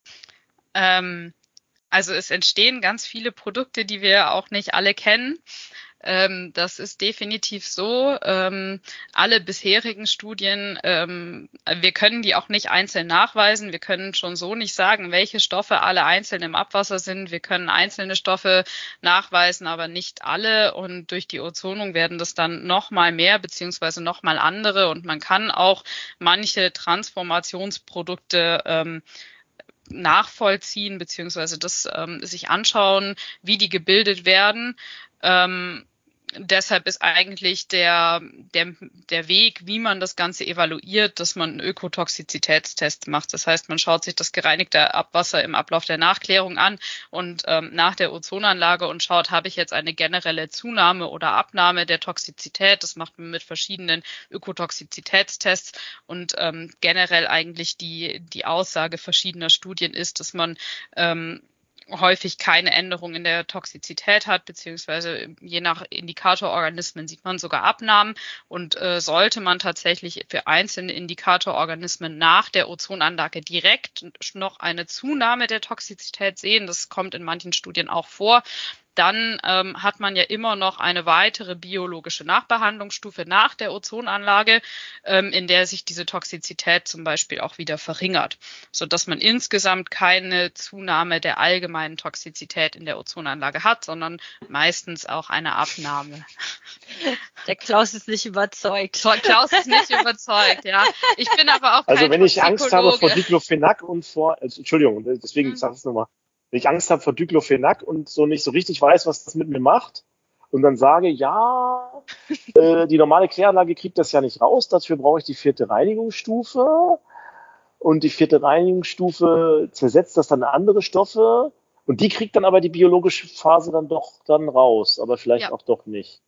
Also es entstehen ganz viele Produkte, die wir auch nicht alle kennen. Das ist definitiv so. Alle bisherigen Studien, wir können die auch nicht einzeln nachweisen. Wir können schon so nicht sagen, welche Stoffe alle einzeln im Abwasser sind. Wir können einzelne Stoffe nachweisen, aber nicht alle. Und durch die Ozonung werden das dann noch mal mehr beziehungsweise noch mal andere. Und man kann auch manche Transformationsprodukte nachvollziehen beziehungsweise das sich anschauen, wie die gebildet werden. deshalb ist eigentlich der Weg, wie man das Ganze evaluiert, dass man einen Ökotoxizitätstest macht. Das heißt, man schaut sich das gereinigte Abwasser im Ablauf der Nachklärung an und nach der Ozonanlage und schaut, habe ich jetzt eine generelle Zunahme oder Abnahme der Toxizität. Das macht man mit verschiedenen Ökotoxizitätstests und generell eigentlich die Aussage verschiedener Studien ist, dass man häufig keine Änderung in der Toxizität hat, beziehungsweise je nach Indikatororganismen sieht man sogar Abnahmen und sollte man tatsächlich für einzelne Indikatororganismen nach der Ozonanlage direkt noch eine Zunahme der Toxizität sehen, das kommt in manchen Studien auch vor, dann hat man ja immer noch eine weitere biologische Nachbehandlungsstufe nach der Ozonanlage, in der sich diese Toxizität zum Beispiel auch wieder verringert, sodass man insgesamt keine Zunahme der allgemeinen Toxizität in der Ozonanlage hat, sondern meistens auch eine Abnahme. Der Klaus ist nicht überzeugt. Klaus ist nicht überzeugt, ja. Ich bin aber auch kein Also wenn ich Angst habe vor Toxikologe. Diclofenac und Entschuldigung, deswegen sage ich es nochmal. Wenn ich Angst habe vor Diclofenac und so nicht so richtig weiß, was das mit mir macht und dann sage, ja, die normale Kläranlage kriegt das ja nicht raus, dafür brauche ich die 4. Reinigungsstufe und die 4. Reinigungsstufe zersetzt das dann in andere Stoffe und die kriegt dann aber die biologische Phase dann raus, aber vielleicht auch doch nicht.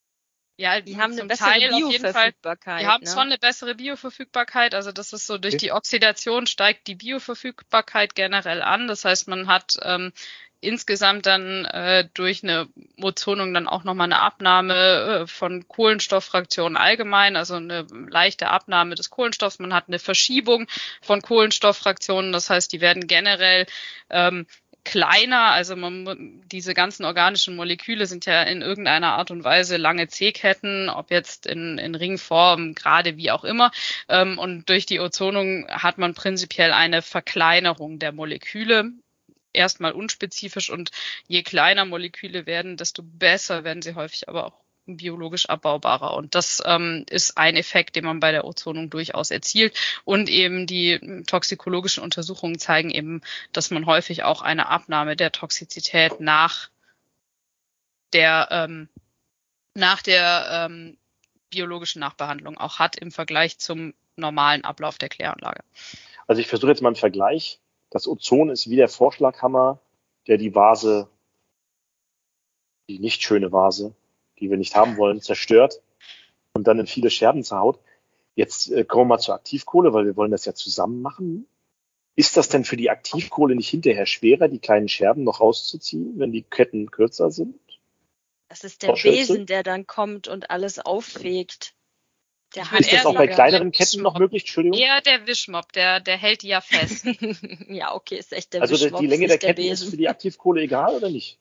Ja, Die haben eine zum bessere Teil auf jeden Fall. Bioverfügbarkeit. Die haben schon eine bessere Bioverfügbarkeit. Also das ist so, durch die Oxidation steigt die Bioverfügbarkeit generell an. Das heißt, man hat insgesamt dann durch eine Ozonung dann auch nochmal eine Abnahme von Kohlenstofffraktionen allgemein, also eine leichte Abnahme des Kohlenstoffs. Man hat eine Verschiebung von Kohlenstofffraktionen. Das heißt, die werden generell kleiner, also diese ganzen organischen Moleküle sind ja in irgendeiner Art und Weise lange C-Ketten, ob jetzt in Ringform, gerade wie auch immer. Und durch die Ozonung hat man prinzipiell eine Verkleinerung der Moleküle. Erstmal unspezifisch und je kleiner Moleküle werden, desto besser werden sie häufig aber auch biologisch abbaubarer. Und das ist ein Effekt, den man bei der Ozonung durchaus erzielt. Und eben die toxikologischen Untersuchungen zeigen eben, dass man häufig auch eine Abnahme der Toxizität nach der biologischen Nachbehandlung auch hat im Vergleich zum normalen Ablauf der Kläranlage. Also ich versuche jetzt mal einen Vergleich. Das Ozon ist wie der Vorschlaghammer, der die Vase, die nicht schöne Vase, die wir nicht haben wollen, zerstört und dann in viele Scherben zerhaut. Jetzt kommen wir mal zur Aktivkohle, weil wir wollen das ja zusammen machen. Ist das denn für die Aktivkohle nicht hinterher schwerer, die kleinen Scherben noch rauszuziehen, wenn die Ketten kürzer sind? Das ist der Besen, der dann kommt und alles auffegt. Ist das auch bei kleineren Ketten noch möglich? Entschuldigung. Eher der Wischmopp, der hält die ja fest. Ja, okay, ist echt der Wischmopp. Also die Länge der Ketten Besen. ist für die Aktivkohle egal oder nicht?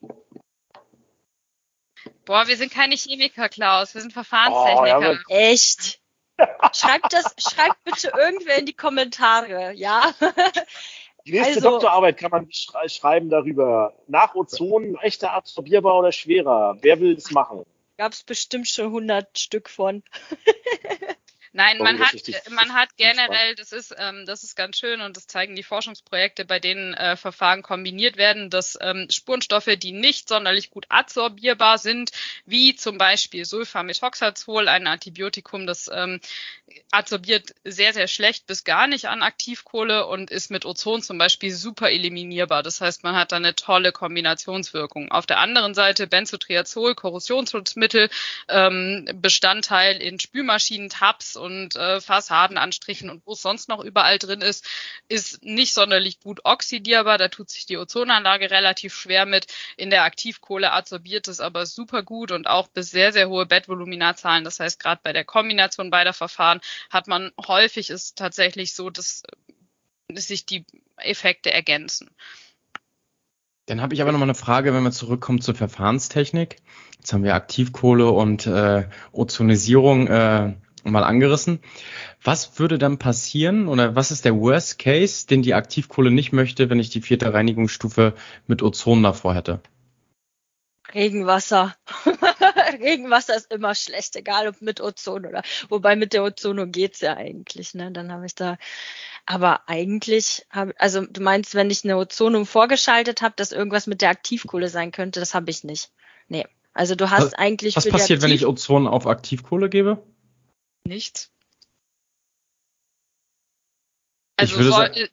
Boah, wir sind keine Chemiker, Klaus. Wir sind Verfahrenstechniker. Echt? Schreibt bitte irgendwer in die Kommentare, ja? Die nächste Doktorarbeit kann man schreiben darüber. Nach Ozon, leichter absorbierbar oder schwerer? Wer will es machen? Gab es bestimmt schon 100 Stück von. Nein, man hat generell, das ist ganz schön und das zeigen die Forschungsprojekte, bei denen Verfahren kombiniert werden, dass Spurenstoffe, die nicht sonderlich gut adsorbierbar sind, wie zum Beispiel Sulfamethoxazol, ein Antibiotikum, das adsorbiert sehr, sehr schlecht bis gar nicht an Aktivkohle und ist mit Ozon zum Beispiel super eliminierbar. Das heißt, man hat da eine tolle Kombinationswirkung. Auf der anderen Seite Benzotriazol, Korrosionsschutzmittel, Bestandteil in Spülmaschinen, Tabs und Fassadenanstrichen und wo es sonst noch überall drin ist nicht sonderlich gut oxidierbar. Da tut sich die Ozonanlage relativ schwer mit. In der Aktivkohle adsorbiert es aber super gut und auch bis sehr, sehr hohe Bettvoluminarzahlen. Das heißt, gerade bei der Kombination beider Verfahren hat man häufig ist tatsächlich so, dass sich die Effekte ergänzen. Dann habe ich aber nochmal eine Frage, wenn wir zurückkommen zur Verfahrenstechnik. Jetzt haben wir Aktivkohle und Ozonisierung mal angerissen. Was würde dann passieren oder was ist der Worst Case, den die Aktivkohle nicht möchte, wenn ich die 4. Reinigungsstufe mit Ozon davor hätte? Regenwasser. Regenwasser ist immer schlecht, egal ob mit Ozon oder, wobei mit der Ozonung geht's ja eigentlich, ne? Dann habe ich da, aber eigentlich also du meinst, wenn ich eine Ozonung vorgeschaltet habe, dass irgendwas mit der Aktivkohle sein könnte, das habe ich nicht. Nee, Also du hast eigentlich Was für die passiert, wenn ich Ozon auf Aktivkohle gebe? Nichts. Ich Also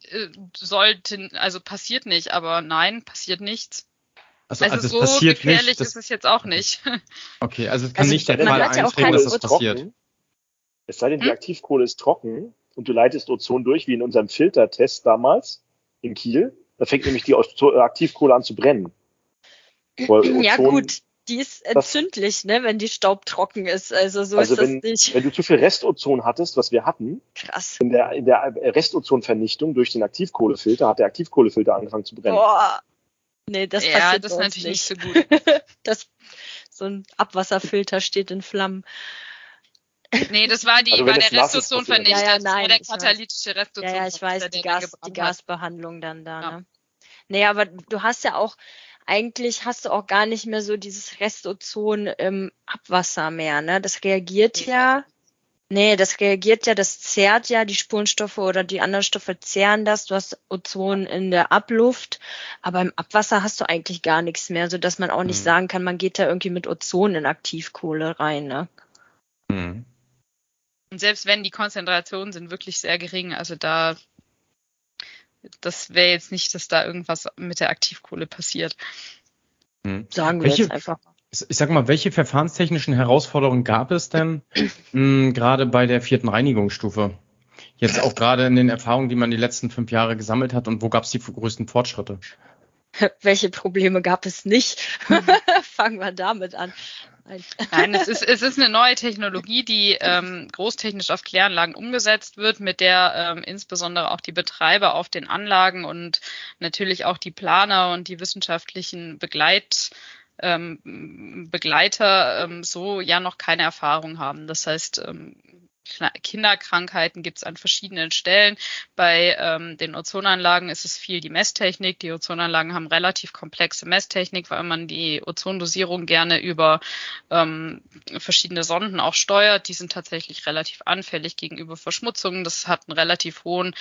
passiert nicht, aber nein, passiert nichts. Also es so passiert gefährlich nicht, ist es jetzt auch nicht. Okay, also es kann nicht der man Fall hat ja auch eintreten, kein dass das passiert. Es sei denn, die Aktivkohle ist trocken und du leitest Ozon durch, wie in unserem Filtertest damals in Kiel. Da fängt nämlich die Aktivkohle an zu brennen. Ja gut, die ist entzündlich, ne, wenn die staubtrocken ist. Also so ist das nicht. Wenn du zu viel Restozon hattest, was wir hatten, Krass. in der Restozonvernichtung durch den Aktivkohlefilter hat der Aktivkohlefilter angefangen zu brennen. Boah. Nee, das passiert das ist bei uns natürlich nicht so gut. So ein Abwasserfilter steht in Flammen. Nee, das war Also der Restozonvernichter. Ja, das war der ich katalytische Restozonvernichter. Ja, ich weiß, die Gasbehandlung dann da, ne? Nee, aber du hast ja auch, eigentlich hast du auch gar nicht mehr so dieses Restozon im Abwasser mehr, ne? Das reagiert das zehrt ja, die Spurenstoffe oder die anderen Stoffe zehren das. Du hast Ozon in der Abluft, aber im Abwasser hast du eigentlich gar nichts mehr, sodass man auch nicht sagen kann, man geht da irgendwie mit Ozon in Aktivkohle rein, ne? Mhm. Und selbst wenn die Konzentrationen sind wirklich sehr gering, also das wäre jetzt nicht, dass da irgendwas mit der Aktivkohle passiert. Sagen wir jetzt einfach mal. Ich sag mal, welche verfahrenstechnischen Herausforderungen gab es denn gerade bei der 4. Reinigungsstufe? Jetzt auch gerade in den Erfahrungen, die man die letzten 5 Jahre gesammelt hat, und wo gab es die größten Fortschritte? Welche Probleme gab es nicht? Fangen wir damit an. Nein, es ist eine neue Technologie, die großtechnisch auf Kläranlagen umgesetzt wird, mit der insbesondere auch die Betreiber auf den Anlagen und natürlich auch die Planer und die wissenschaftlichen Begleiter so ja noch keine Erfahrung haben. Das heißt, Kinderkrankheiten gibt es an verschiedenen Stellen. Bei den Ozonanlagen ist es viel die Messtechnik. Die Ozonanlagen haben relativ komplexe Messtechnik, weil man die Ozondosierung gerne über verschiedene Sonden auch steuert. Die sind tatsächlich relativ anfällig gegenüber Verschmutzungen. Das hat einen relativ hohen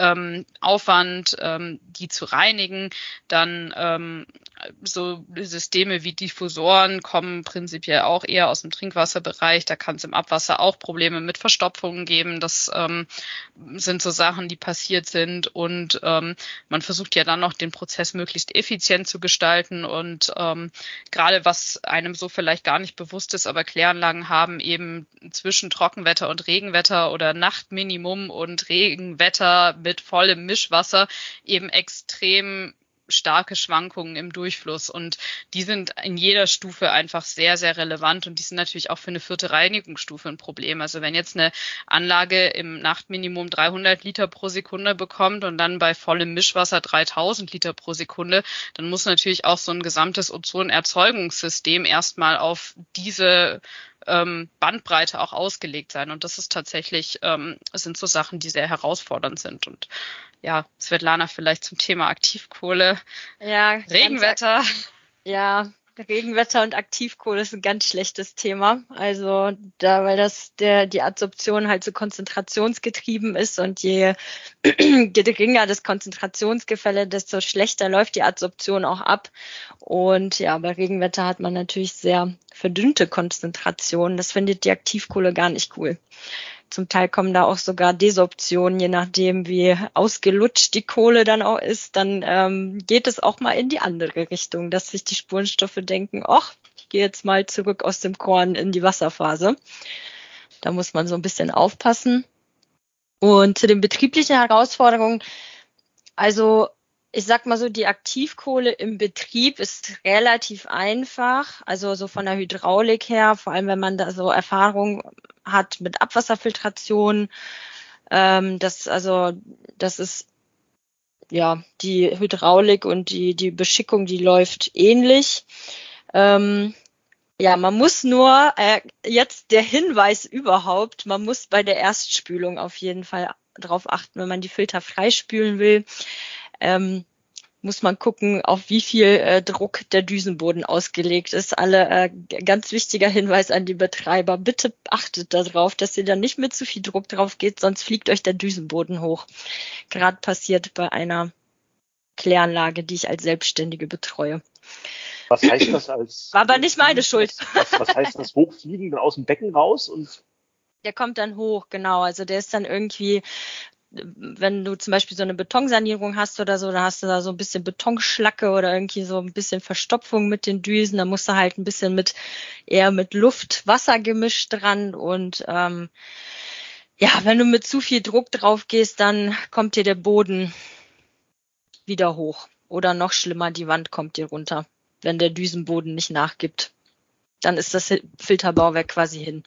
Aufwand, die zu reinigen. Dann so Systeme wie Diffusoren kommen prinzipiell auch eher aus dem Trinkwasserbereich. Da kann es im Abwasser auch Probleme mit Verstopfungen geben. Das sind so Sachen, die passiert sind. Und man versucht ja dann noch den Prozess möglichst effizient zu gestalten. Und gerade was einem so vielleicht gar nicht bewusst ist, aber Kläranlagen haben eben zwischen Trockenwetter und Regenwetter oder Nachtminimum und Regenwetter mit vollem Mischwasser eben extrem starke Schwankungen im Durchfluss, und die sind in jeder Stufe einfach sehr, sehr relevant, und die sind natürlich auch für eine 4. Reinigungsstufe ein Problem. Also wenn jetzt eine Anlage im Nachtminimum 300 Liter pro Sekunde bekommt und dann bei vollem Mischwasser 3000 Liter pro Sekunde, dann muss natürlich auch so ein gesamtes Ozonerzeugungssystem erstmal auf diese Bandbreite auch ausgelegt sein, und das ist tatsächlich, sind so Sachen, die sehr herausfordernd sind. Und ja, Svetlana, vielleicht zum Thema Aktivkohle. Ja, Regenwetter. Regenwetter und Aktivkohle ist ein ganz schlechtes Thema. Also weil die Adsorption halt so konzentrationsgetrieben ist, und je geringer das Konzentrationsgefälle, desto schlechter läuft die Adsorption auch ab. Und ja, bei Regenwetter hat man natürlich sehr verdünnte Konzentrationen. Das findet die Aktivkohle gar nicht cool. Zum Teil kommen da auch sogar Desorptionen, je nachdem, wie ausgelutscht die Kohle dann auch ist. Dann geht es auch mal in die andere Richtung, dass sich die Spurenstoffe denken, ach, ich gehe jetzt mal zurück aus dem Korn in die Wasserphase. Da muss man so ein bisschen aufpassen. Und zu den betrieblichen Herausforderungen, also ich sag mal so, die Aktivkohle im Betrieb ist relativ einfach, also so von der Hydraulik her, vor allem wenn man da so Erfahrung hat mit Abwasserfiltration. Das ist ja die Hydraulik und die Beschickung, die läuft ähnlich. Ja, man muss nur, jetzt der Hinweis überhaupt, man muss bei der Erstspülung auf jeden Fall drauf achten, wenn man die Filter freispülen will. Muss man gucken, auf wie viel Druck der Düsenboden ausgelegt ist. Ganz wichtiger Hinweis an die Betreiber, bitte achtet darauf, dass ihr da nicht mit zu viel Druck drauf geht, sonst fliegt euch der Düsenboden hoch. Gerade passiert bei einer Kläranlage, die ich als Selbstständige betreue. Was heißt das als... War aber nicht meine Schuld. Was heißt das hochfliegen, dann aus dem Becken raus und... Der kommt dann hoch, genau. Also der ist dann irgendwie, wenn du zum Beispiel so eine Betonsanierung hast oder so, da hast du da so ein bisschen Betonschlacke oder irgendwie so ein bisschen Verstopfung mit den Düsen. Da musst du halt ein bisschen eher mit Luft-Wasser-Gemisch dran. Und wenn du mit zu viel Druck drauf gehst, dann kommt dir der Boden wieder hoch. Oder noch schlimmer, die Wand kommt dir runter, wenn der Düsenboden nicht nachgibt. Dann ist das Filterbauwerk quasi hin.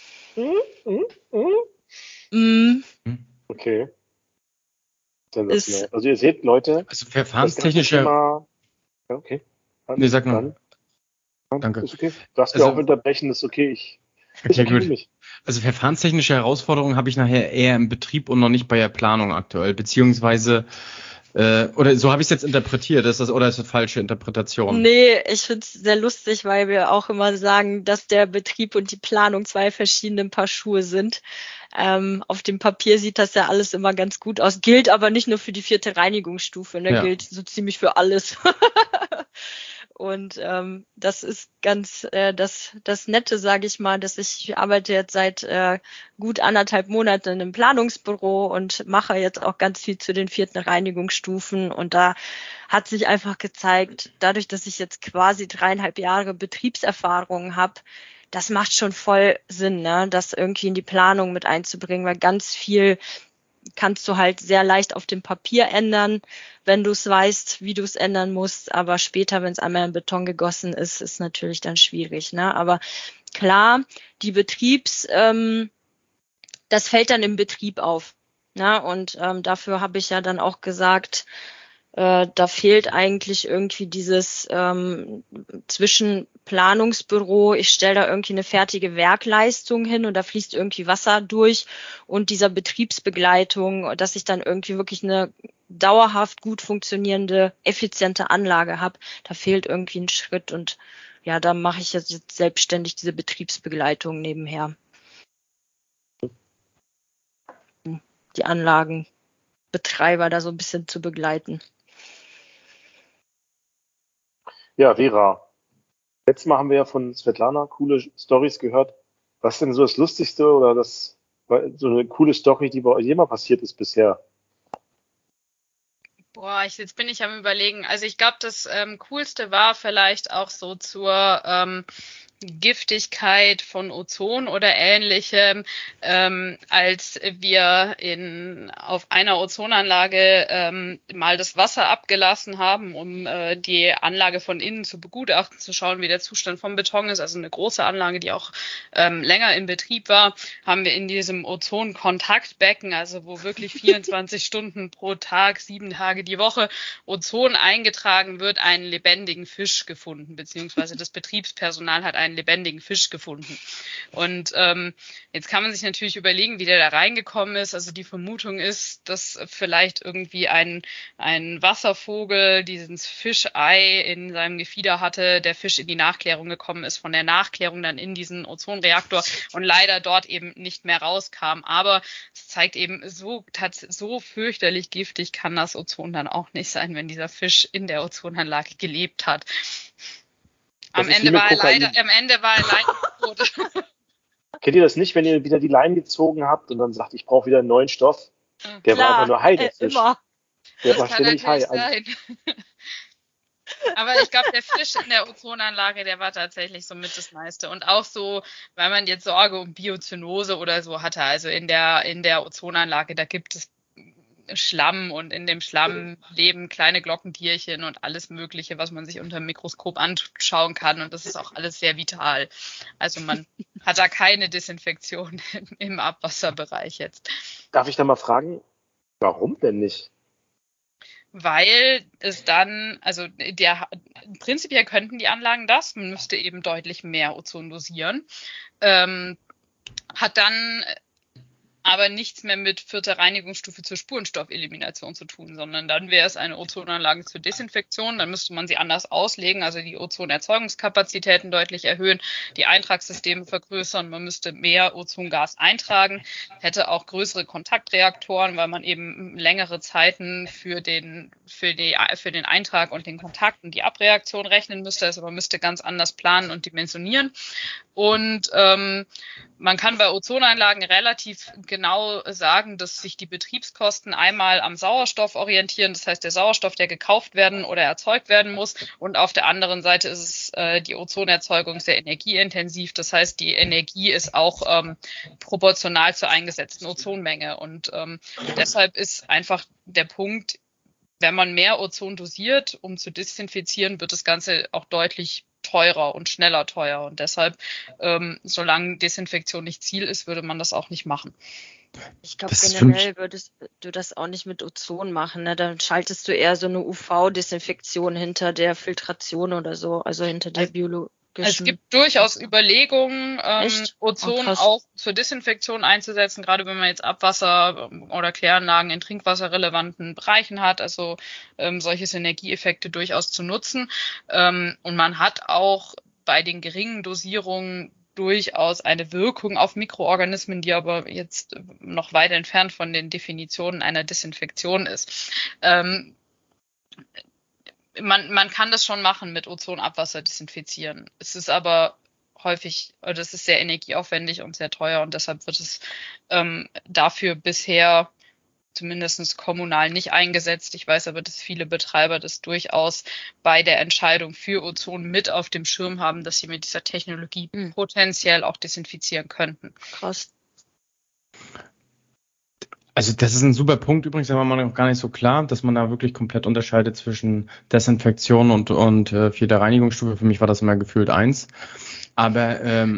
Okay. Also ihr seht, Leute. Also verfahrenstechnische. Okay. Nee, sag nur. Danke. Ist okay. Du darfst mir auch unterbrechen, ist okay. Okay, gut. Also verfahrenstechnische Herausforderungen habe ich nachher eher im Betrieb und noch nicht bei der Planung aktuell, beziehungsweise oder so habe ich es jetzt interpretiert, oder ist das eine falsche Interpretation? Nee, ich finde es sehr lustig, weil wir auch immer sagen, dass der Betrieb und die Planung zwei verschiedene Paar Schuhe sind. Auf dem Papier sieht das ja alles immer ganz gut aus, gilt aber nicht nur für die 4. Reinigungsstufe, ne? Ja. Gilt so ziemlich für alles. Und das ist ganz das Nette, sage ich mal, dass ich arbeite jetzt seit gut 1,5 Monaten in einem Planungsbüro und mache jetzt auch ganz viel zu den 4. Reinigungsstufen. Und da hat sich einfach gezeigt, dadurch, dass ich jetzt quasi 3,5 Jahre Betriebserfahrung habe, das macht schon voll Sinn, ne? Das irgendwie in die Planung mit einzubringen, weil ganz viel kannst du halt sehr leicht auf dem Papier ändern, wenn du es weißt, wie du es ändern musst. Aber später, wenn es einmal in Beton gegossen ist, ist natürlich dann schwierig, ne? Aber klar, die das fällt dann im Betrieb auf, ne? Und dafür habe ich ja dann auch gesagt, da fehlt eigentlich irgendwie dieses zwischen Planungsbüro, ich stelle da irgendwie eine fertige Werkleistung hin und da fließt irgendwie Wasser durch und dieser Betriebsbegleitung, dass ich dann irgendwie wirklich eine dauerhaft gut funktionierende, effiziente Anlage habe. Da fehlt irgendwie ein Schritt und ja, da mache ich jetzt selbstständig diese Betriebsbegleitung nebenher. Die Anlagenbetreiber da so ein bisschen zu begleiten. Ja, Vera, letztes Mal haben wir ja von Svetlana coole Storys gehört. Was ist denn so das Lustigste oder so eine coole Story, die bei euch jemals passiert ist bisher? Boah, jetzt bin ich am Überlegen. Also ich glaube, das Coolste war vielleicht auch so zur Giftigkeit von Ozon oder Ähnlichem, als wir auf einer Ozonanlage mal das Wasser abgelassen haben, um die Anlage von innen zu begutachten, zu schauen, wie der Zustand vom Beton ist. Also eine große Anlage, die auch länger in Betrieb war, haben wir in diesem Ozonkontaktbecken, also wo wirklich 24 Stunden pro Tag, 7 Tage die Woche Ozon eingetragen wird, einen lebendigen Fisch gefunden, beziehungsweise das Betriebspersonal hat einen lebendigen Fisch gefunden. Und jetzt kann man sich natürlich überlegen, wie der da reingekommen ist. Also die Vermutung ist, dass vielleicht irgendwie ein Wasservogel dieses Fischei in seinem Gefieder hatte, der Fisch in die Nachklärung gekommen ist, von der Nachklärung dann in diesen Ozonreaktor und leider dort eben nicht mehr rauskam. Aber es zeigt eben, so fürchterlich giftig kann das Ozon dann auch nicht sein, wenn dieser Fisch in der Ozonanlage gelebt hat. Am Ende war er leider tot. Kennt ihr das nicht, wenn ihr wieder die Leine gezogen habt und dann sagt, ich brauche wieder einen neuen Stoff? Der Klar, war einfach nur Hai, der Fisch. Immer. Der war ständig Hai. Sein. Aber ich glaube, der Fisch in der Ozonanlage, der war tatsächlich so mit das meiste. Und auch so, weil man jetzt Sorge um Biozynose oder so hatte. Also in der Ozonanlage, da gibt es Schlamm und in dem Schlamm leben kleine Glockentierchen und alles Mögliche, was man sich unter dem Mikroskop anschauen kann. Und das ist auch alles sehr vital. Also man hat da keine Desinfektion im Abwasserbereich jetzt. Darf ich da mal fragen, warum denn nicht? Weil es dann, also prinzipiell könnten die Anlagen das, man müsste eben deutlich mehr Ozon dosieren, hat dann aber nichts mehr mit 4. Reinigungsstufe zur Spurenstoffelimination zu tun, sondern dann wäre es eine Ozonanlage zur Desinfektion. Dann müsste man sie anders auslegen, also die Ozonerzeugungskapazitäten deutlich erhöhen, die Eintragssysteme vergrößern, man müsste mehr Ozongas eintragen, hätte auch größere Kontaktreaktoren, weil man eben längere Zeiten für den Eintrag und den Kontakt und die Abreaktion rechnen müsste. Also man müsste ganz anders planen und dimensionieren. Und man kann bei Ozonanlagen relativ genau sagen, dass sich die Betriebskosten einmal am Sauerstoff orientieren, das heißt der Sauerstoff, der gekauft werden oder erzeugt werden muss, und auf der anderen Seite ist es die Ozonerzeugung sehr energieintensiv, das heißt die Energie ist auch proportional zur eingesetzten Ozonmenge, und deshalb ist einfach der Punkt, wenn man mehr Ozon dosiert, um zu desinfizieren, wird das Ganze auch deutlich teurer und schneller teuer. Und deshalb, solange Desinfektion nicht Ziel ist, würde man das auch nicht machen. Ich glaube, generell würdest du das auch nicht mit Ozon machen. Ne? Dann schaltest du eher so eine UV-Desinfektion hinter der Filtration oder so, also hinter der biologischen. Es gibt durchaus Überlegungen, Ozon auch zur Desinfektion einzusetzen, gerade wenn man jetzt Abwasser oder Kläranlagen in trinkwasserrelevanten Bereichen hat, also solche Synergieeffekte durchaus zu nutzen. Und man hat auch bei den geringen Dosierungen durchaus eine Wirkung auf Mikroorganismen, die aber jetzt noch weit entfernt von den Definitionen einer Desinfektion ist. Man kann das schon machen mit Ozonabwasser desinfizieren. Es ist aber häufig, das ist sehr energieaufwendig und sehr teuer, und deshalb wird es dafür bisher zumindest kommunal nicht eingesetzt. Ich weiß aber, dass viele Betreiber das durchaus bei der Entscheidung für Ozon mit auf dem Schirm haben, dass sie mit dieser Technologie potenziell auch desinfizieren könnten. Krass. Also das ist ein super Punkt übrigens, aber man noch gar nicht so klar, dass man da wirklich komplett unterscheidet zwischen Desinfektion und 4. Reinigungsstufe. Für mich war das immer gefühlt 1. Aber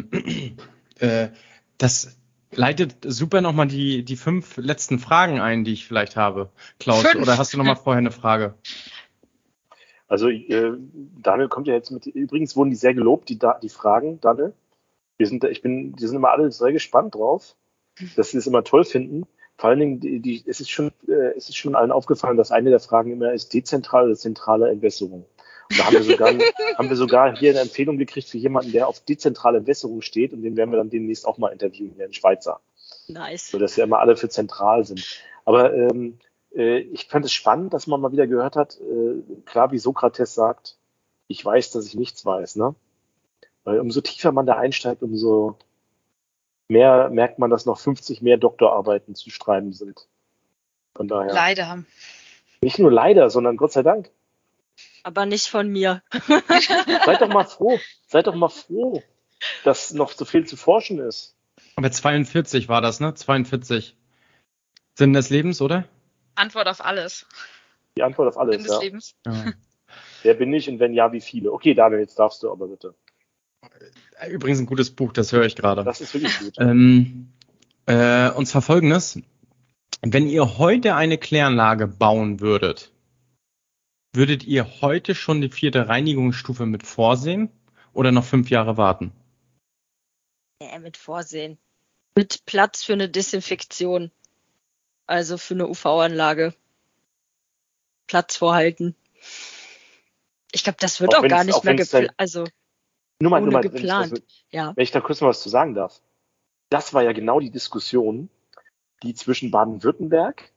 das leitet super nochmal die 5 letzten Fragen ein, die ich vielleicht habe. Klaus, 5. Oder hast du nochmal vorher eine Frage? Also Daniel kommt ja jetzt mit, übrigens wurden die sehr gelobt, die Fragen, Daniel. Die sind immer alle sehr gespannt drauf, dass sie es immer toll finden. Vor allen Dingen, es ist schon allen aufgefallen, dass eine der Fragen immer ist, dezentrale oder zentrale Entwässerung. Und da haben wir sogar hier eine Empfehlung gekriegt für jemanden, der auf dezentrale Entwässerung steht, und den werden wir dann demnächst auch mal interviewen, hier in Schweizer. Nice. So, dass ja immer alle für zentral sind. Aber ich fand es spannend, dass man mal wieder gehört hat, klar, wie Sokrates sagt, ich weiß, dass ich nichts weiß, ne? Weil umso tiefer man da einsteigt, umso mehr merkt man, dass noch 50 mehr Doktorarbeiten zu schreiben sind. Von daher. Leider. Nicht nur leider, sondern Gott sei Dank. Aber nicht von mir. Seid doch mal froh, dass noch so viel zu forschen ist. Aber 42 war das, ne? 42. Sinn des Lebens, oder? Antwort auf alles. Die Antwort auf alles, Sinn des Lebens. Ja. Wer bin ich und wenn ja, wie viele? Okay, Daniel, jetzt darfst du aber bitte. Übrigens ein gutes Buch, das höre ich gerade. Das ist wirklich gut. Und zwar Folgendes. Wenn ihr heute eine Kläranlage bauen würdet ihr heute schon die 4. Reinigungsstufe mit vorsehen oder noch 5 Jahre warten? Mit vorsehen. Mit Platz für eine Desinfektion. Also für eine UV-Anlage. Platz vorhalten. Ich glaube, das wird auch gar nicht mehr geplant. Also nur mal, geplant. Wenn ich da kurz mal was zu sagen darf. Das war ja genau die Diskussion, die zwischen Baden-Württemberg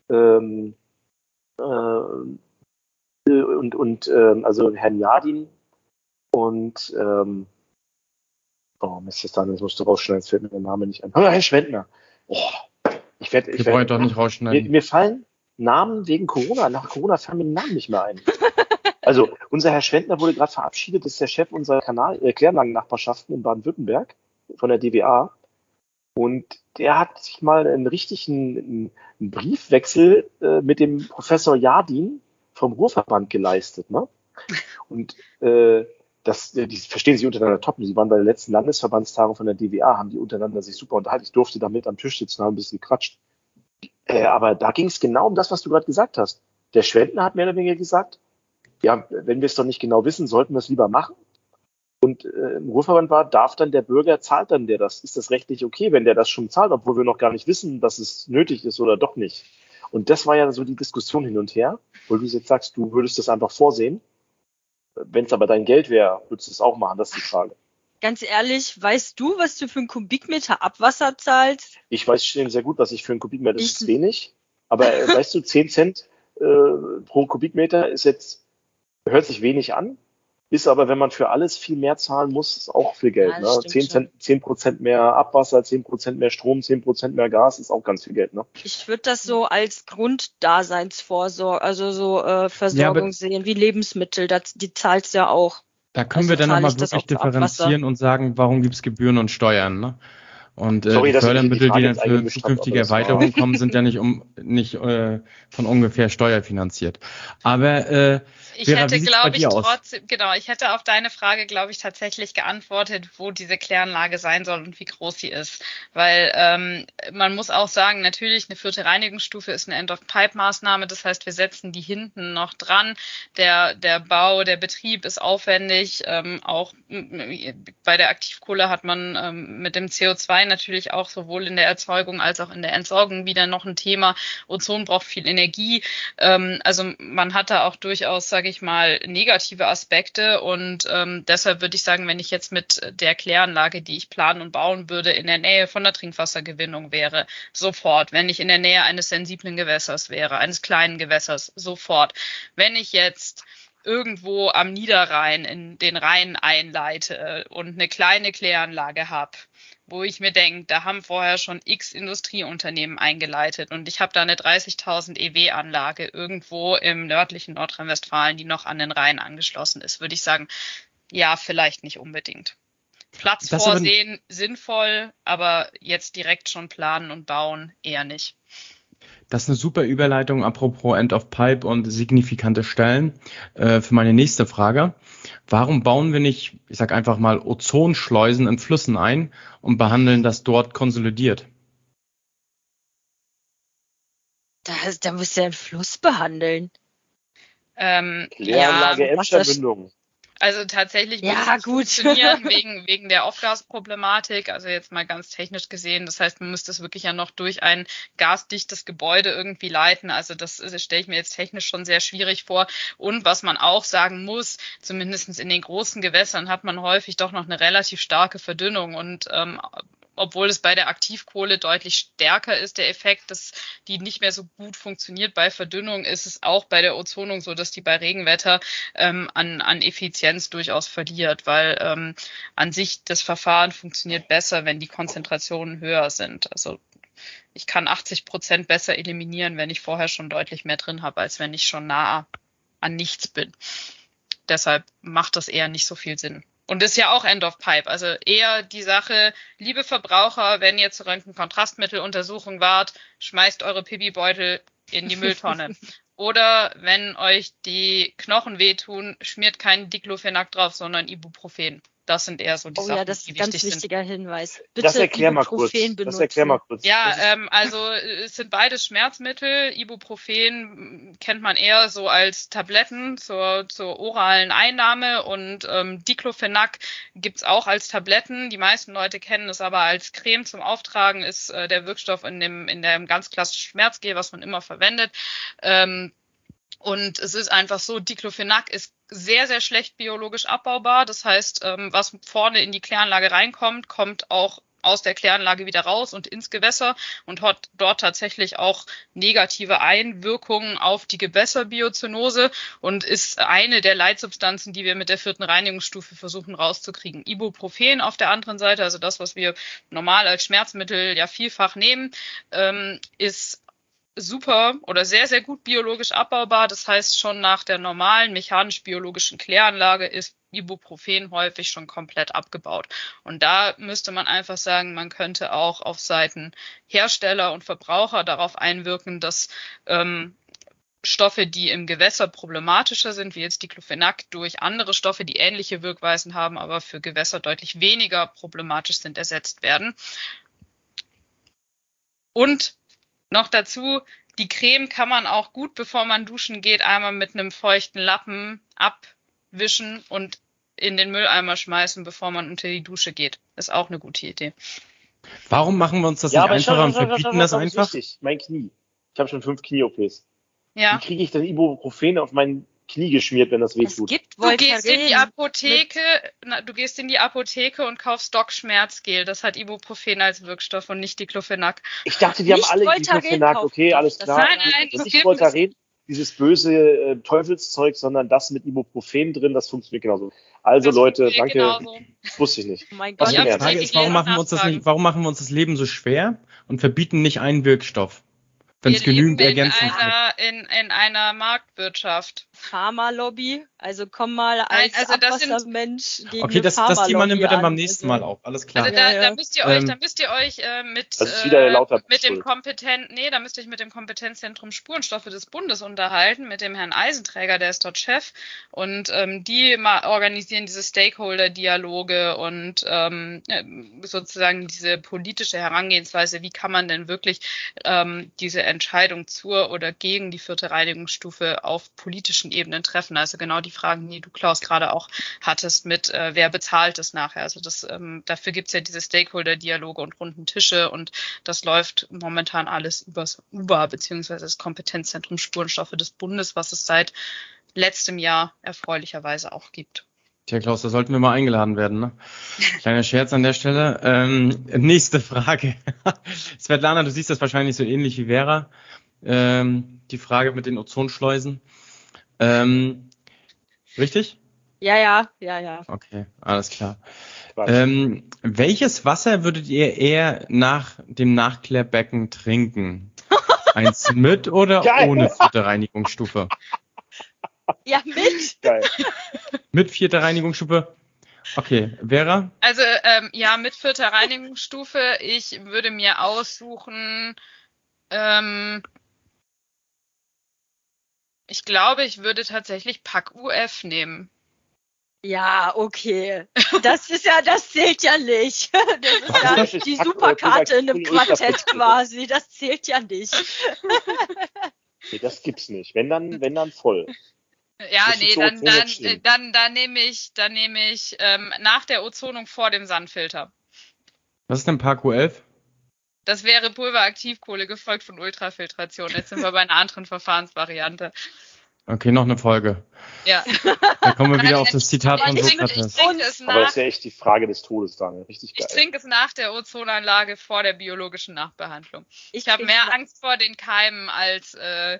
also Herrn Jadin und Mist, das musst du rausschneiden, jetzt fällt mir der Name nicht ein. Herr Schwendner. Ich werde doch nicht rausschneiden. Mir fallen Namen wegen Corona. Nach Corona fallen mir die Namen nicht mehr ein. Also unser Herr Schwendner wurde gerade verabschiedet, das ist der Chef unserer Kläranlagennachbarschaften in Baden-Württemberg von der DWA. Und der hat sich mal einen richtigen Briefwechsel mit dem Professor Jadin vom Ruhrverband geleistet. Ne? Und die verstehen sich untereinander top. Sie waren bei der letzten Landesverbandstagung von der DWA, haben die untereinander sich super unterhalten. Ich durfte damit am Tisch sitzen, haben ein bisschen gequatscht. Aber da ging es genau um das, was du gerade gesagt hast. Der Schwendner hat mehr oder weniger gesagt, ja, wenn wir es doch nicht genau wissen, sollten wir es lieber machen. und im Ruhrverband war, zahlt dann der das? Ist das rechtlich okay, wenn der das schon zahlt, obwohl wir noch gar nicht wissen, dass es nötig ist oder doch nicht? Und das war ja so die Diskussion hin und her, wo du jetzt sagst, du würdest das einfach vorsehen. Wenn es aber dein Geld wäre, würdest du es auch machen, das ist die Frage. Ganz ehrlich, weißt du, was du für einen Kubikmeter Abwasser zahlst? Ich weiß schon sehr gut, was ich für einen Kubikmeter, das ist wenig. Aber weißt du, 10 Cent pro Kubikmeter hört sich wenig an, ist aber, wenn man für alles viel mehr zahlen muss, ist auch viel Geld. Ja, Ne? 10% mehr Abwasser, 10% mehr Strom, 10% mehr Gas, ist auch ganz viel Geld. Ne? Ich würde das so als Grunddaseinsvorsorge, also so Versorgung sehen, wie Lebensmittel, die zahlt's ja auch. Da können wir dann nochmal wirklich differenzieren und sagen, warum gibt's Gebühren und Steuern, ne? Und die Fördermittel, die dann für zukünftige Erweiterungen kommen, sind ja nicht von ungefähr steuerfinanziert. Aber ich hätte auf deine Frage, glaube ich, tatsächlich geantwortet, wo diese Kläranlage sein soll und wie groß sie ist. Weil man muss auch sagen, natürlich eine 4. Reinigungsstufe ist eine End-of-Pipe-Maßnahme. Das heißt, wir setzen die hinten noch dran. Der Bau, der Betrieb ist aufwendig. Auch bei der Aktivkohle hat man mit dem CO2 natürlich auch sowohl in der Erzeugung als auch in der Entsorgung wieder noch ein Thema. Ozon braucht viel Energie. Also man hat da auch durchaus, sage ich mal, negative Aspekte und deshalb würde ich sagen, wenn ich jetzt mit der Kläranlage, die ich planen und bauen würde, in der Nähe von der Trinkwassergewinnung wäre, sofort. Wenn ich in der Nähe eines sensiblen Gewässers wäre, eines kleinen Gewässers, sofort. Wenn ich jetzt irgendwo am Niederrhein in den Rhein einleite und eine kleine Kläranlage habe, wo ich mir denke, da haben vorher schon x Industrieunternehmen eingeleitet und ich habe da eine 30.000 EW-Anlage irgendwo im nördlichen Nordrhein-Westfalen, die noch an den Rhein angeschlossen ist, würde ich sagen, ja, vielleicht nicht unbedingt. Platz vorsehen, sinnvoll, aber jetzt direkt schon planen und bauen, eher nicht. Das ist eine super Überleitung, apropos End of Pipe und signifikante Stellen, für meine nächste Frage. Warum bauen wir nicht, ich sag einfach mal, Ozonschleusen in Flüssen ein und behandeln das dort konsolidiert? Da musst du ja einen Fluss behandeln. Kläranlage Emscher-Mündung. Also tatsächlich muss es funktionieren wegen der Aufgasproblematik, also jetzt mal ganz technisch gesehen. Das heißt, man müsste es wirklich ja noch durch ein gasdichtes Gebäude irgendwie leiten. Also das stelle ich mir jetzt technisch schon sehr schwierig vor. Und was man auch sagen muss, zumindest in den großen Gewässern hat man häufig doch noch eine relativ starke Verdünnung und obwohl es bei der Aktivkohle deutlich stärker ist, der Effekt, dass die nicht mehr so gut funktioniert bei Verdünnung, ist es auch bei der Ozonung so, dass die bei Regenwetter an Effizienz durchaus verliert, weil an sich das Verfahren funktioniert besser, wenn die Konzentrationen höher sind. Also ich kann 80% besser eliminieren, wenn ich vorher schon deutlich mehr drin habe, als wenn ich schon nah an nichts bin. Deshalb macht das eher nicht so viel Sinn. Und ist ja auch End of Pipe, also eher die Sache, liebe Verbraucher, wenn ihr zur Röntgenkontrastmitteluntersuchung wart, schmeißt eure Pipi-Beutel in die Mülltonne. Oder wenn euch die Knochen wehtun, schmiert kein Diclofenac drauf, sondern Ibuprofen. Das sind eher so die Sachen, das ist die ein ganz wichtig wichtiger sind. Hinweis. Bitte das erklär mal kurz. Ja, also es sind beides Schmerzmittel. Ibuprofen kennt man eher so als Tabletten zur oralen Einnahme und Diclofenac gibt's auch als Tabletten. Die meisten Leute kennen es aber als Creme zum Auftragen, ist der Wirkstoff in dem ganz klassischen Schmerzgel, was man immer verwendet. Und es ist einfach so, Diclofenac ist sehr, sehr schlecht biologisch abbaubar. Das heißt, was vorne in die Kläranlage reinkommt, kommt auch aus der Kläranlage wieder raus und ins Gewässer und hat dort tatsächlich auch negative Einwirkungen auf die Gewässerbiozenose und ist eine der Leitsubstanzen, die wir mit der 4. Reinigungsstufe versuchen rauszukriegen. Ibuprofen auf der anderen Seite, also das, was wir normal als Schmerzmittel ja vielfach nehmen, ist super oder sehr, sehr gut biologisch abbaubar. Das heißt, schon nach der normalen mechanisch-biologischen Kläranlage ist Ibuprofen häufig schon komplett abgebaut. Und da müsste man einfach sagen, man könnte auch auf Seiten Hersteller und Verbraucher darauf einwirken, dass Stoffe, die im Gewässer problematischer sind, wie jetzt Diclofenac, durch andere Stoffe, die ähnliche Wirkweisen haben, aber für Gewässer deutlich weniger problematisch sind, ersetzt werden. Und noch dazu, die Creme kann man auch gut, bevor man duschen geht, einmal mit einem feuchten Lappen abwischen und in den Mülleimer schmeißen, bevor man unter die Dusche geht. Ist auch eine gute Idee. Warum machen wir uns das nicht einfacher und verbieten das einfach? Richtig, mein Knie. Ich habe schon 5 Knie-OPs. Ja. Wie kriege ich dann Ibuprofen auf mein Knie geschmiert, wenn das weh tut? Du gehst in die Apotheke und kaufst Doc-Schmerzgel. Das hat Ibuprofen als Wirkstoff und nicht Diclofenac. Ich dachte, die haben alle Diclofenac. Okay, alles klar. Nein, das ist nicht Voltaren, dieses böse Teufelszeug, sondern das mit Ibuprofen drin, das funktioniert genauso. Also Leute, danke. Genauso. Das wusste ich nicht. Oh mein Gott. Die Frage ist, warum machen wir uns das Leben so schwer und verbieten nicht einen Wirkstoff? Wenn es genügend Ergänzungen gibt. In einer Marktwirtschaft. Pharmalobby, also komm mal als Abwassermensch gegen okay, das Thema nehmen wir dann beim nächsten Mal auf, alles klar. Also da müsst ihr euch mit dem Kompetenzzentrum Spurenstoffe des Bundes unterhalten, mit dem Herrn Eisenträger, der ist dort Chef, und die organisieren diese Stakeholder-Dialoge und sozusagen diese politische Herangehensweise, wie kann man denn wirklich diese Entscheidung zur oder gegen die 4. Reinigungsstufe auf politischen Ebenen treffen. Also genau die Fragen, die du, Klaus, gerade auch hattest mit, wer bezahlt es nachher. Also dafür gibt's ja diese Stakeholder-Dialoge und runden Tische und das läuft momentan alles übers UBA, beziehungsweise das Kompetenzzentrum Spurenstoffe des Bundes, was es seit letztem Jahr erfreulicherweise auch gibt. Tja, Klaus, da sollten wir mal eingeladen werden, ne? Kleiner Scherz an der Stelle. Nächste Frage. Svetlana, du siehst das wahrscheinlich so ähnlich wie Vera. Die Frage mit den Ozonschleusen. Richtig? Ja. Okay, alles klar. Welches Wasser würdet ihr eher nach dem Nachklärbecken trinken? Eins mit oder ohne 4. Reinigungsstufe? Ja, mit. Geil. Mit 4. Reinigungsstufe. Okay, Vera? Also mit 4. Reinigungsstufe. Ich würde mir aussuchen, ich glaube, ich würde tatsächlich Pack UF nehmen. Ja, okay. Das zählt ja nicht. Das ist ja die Superkarte in einem Quartett quasi. Das zählt ja nicht. Nee, das gibt's nicht. Wenn dann voll. Ja, nee, dann nehme ich nach der Ozonung vor dem Sandfilter. Was ist denn Pack U11? Das wäre Pulveraktivkohle gefolgt von Ultrafiltration. Jetzt sind wir bei einer anderen Verfahrensvariante. Okay, noch eine Folge. Ja. Da kommen wir wieder auf das Zitat von Sokrates. Aber das ist ja echt die Frage des Todes, Daniel. Richtig geil. Ich trinke es nach der Ozonanlage vor der biologischen Nachbehandlung. Ich habe mehr Angst vor den Keimen als